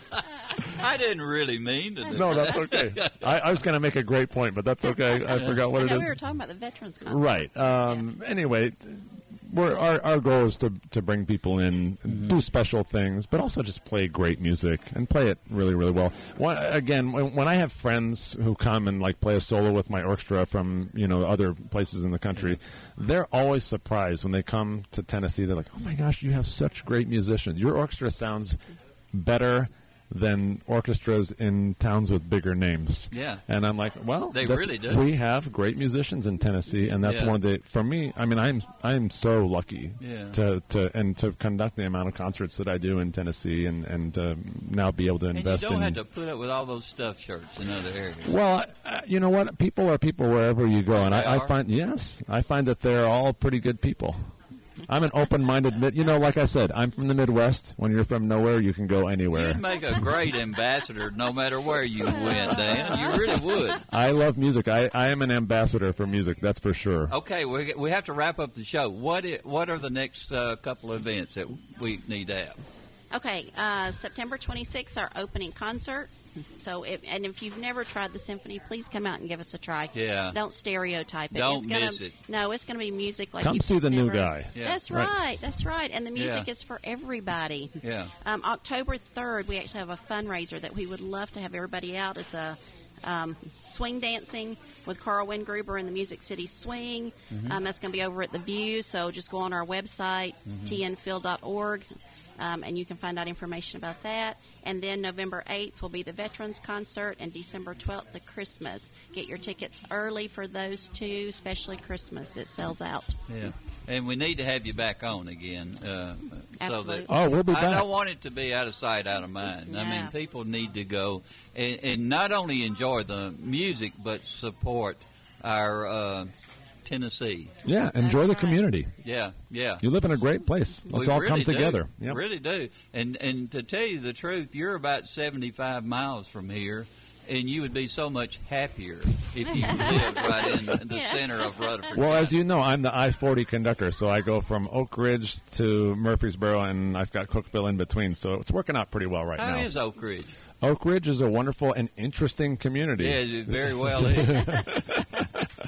I didn't really mean to do No, that. that's okay. I, I was going to make a great point, but that's okay. I forgot what I it know is. we were talking about the veterans concert. Right. Um, Anyway, we're, our our goal is to to bring people in, do special things, but also just play great music and play it really, really well. One, again, when, when I have friends who come and like play a solo with my orchestra from you know other places in the country, they're always surprised when they come to Tennessee. They're like, "Oh my gosh, you have such great musicians! Your orchestra sounds better than orchestras in towns with bigger names." Yeah. And I'm like, well, They that's- really do. We have great musicians in Tennessee, and that's Yeah. one of the. For me, I mean, I'm I'm so lucky Yeah. to, to and to conduct the amount of concerts that I do in Tennessee, and and to now be able to And you invest don't in. have to put up with all those stuffed shirts in other areas. Well, uh, you know what? People are people wherever you go, and They I, I are? find yes, I find that they're all pretty good people. I'm an open-minded, mid, you know, like I said, I'm from the Midwest. When you're from nowhere, you can go anywhere. You'd make a great ambassador no matter where you went, Dan. You really would. I love music. I, I am an ambassador for music, that's for sure. Okay, we we have to wrap up the show. What i what are the next uh, couple of events that we need to have? Okay, uh, September twenty-sixth, our opening concert. So, if, and if you've never tried the symphony, please come out and give us a try. Yeah. Don't stereotype it. Don't it's gonna, miss it. No, it's going to be music like Come you've see just the new never- guy. Yeah. That's Right. right. That's right. And the music Yeah. is for everybody. Yeah. Um, October third, we actually have a fundraiser that we would love to have everybody out. It's a um, swing dancing with Carl Wingruber and the Music City Swing. Mhm. Um, that's going to be over at the View. So just go on our website, Mhm. t n phil dot org. Um, and you can find out information about that. And then November eighth will be the Veterans Concert, and December twelfth, the Christmas. Get your tickets early for those two, especially Christmas. It sells out. Yeah, and we need to have you back on again. Uh, so Absolutely. that Oh, we'll be I back. don't want it to be out of sight, out of mind. I mean, Yeah. people need to go and, and not only enjoy the music, but support our uh, Tennessee. Yeah, enjoy the community. Yeah, yeah. You live in a great place. Let's We all really come do. together. Yep. Really do. And and to tell you the truth, you're about seventy-five miles from here, and you would be so much happier if you lived right in the Yeah. center of Rutherford. Well, as you know, I'm the I forty conductor, so I go from Oak Ridge to Murfreesboro, and I've got Cookeville in between, so it's working out pretty well right How now. is Oak Ridge? Oak Ridge is a wonderful and interesting community. Yeah, it very well is.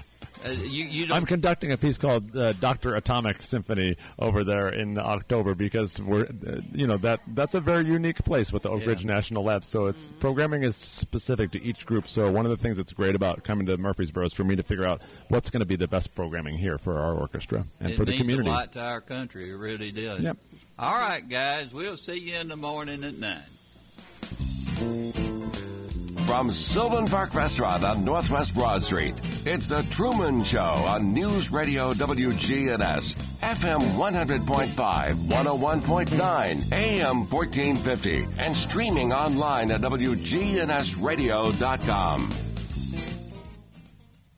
Uh, you, you don't... I'm conducting a piece called uh, Doctor Atomic Symphony over there in October because we're, uh, you know, that that's a very unique place with the Oak Ridge Yeah. National Lab. So it's programming is specific to each group. So one of the things that's great about coming to Murfreesboro is for me to figure out what's going to be the best programming here for our orchestra and it for the means community. a lot to our country. It really does. Yep. All right, guys. We'll see you in the morning at nine. From Sylvan Park Restaurant on Northwest Broad Street, it's The Truman Show on News Radio W G N S, F M one hundred point five, one oh one point nine, A M fourteen fifty, and streaming online at W G N S radio dot com.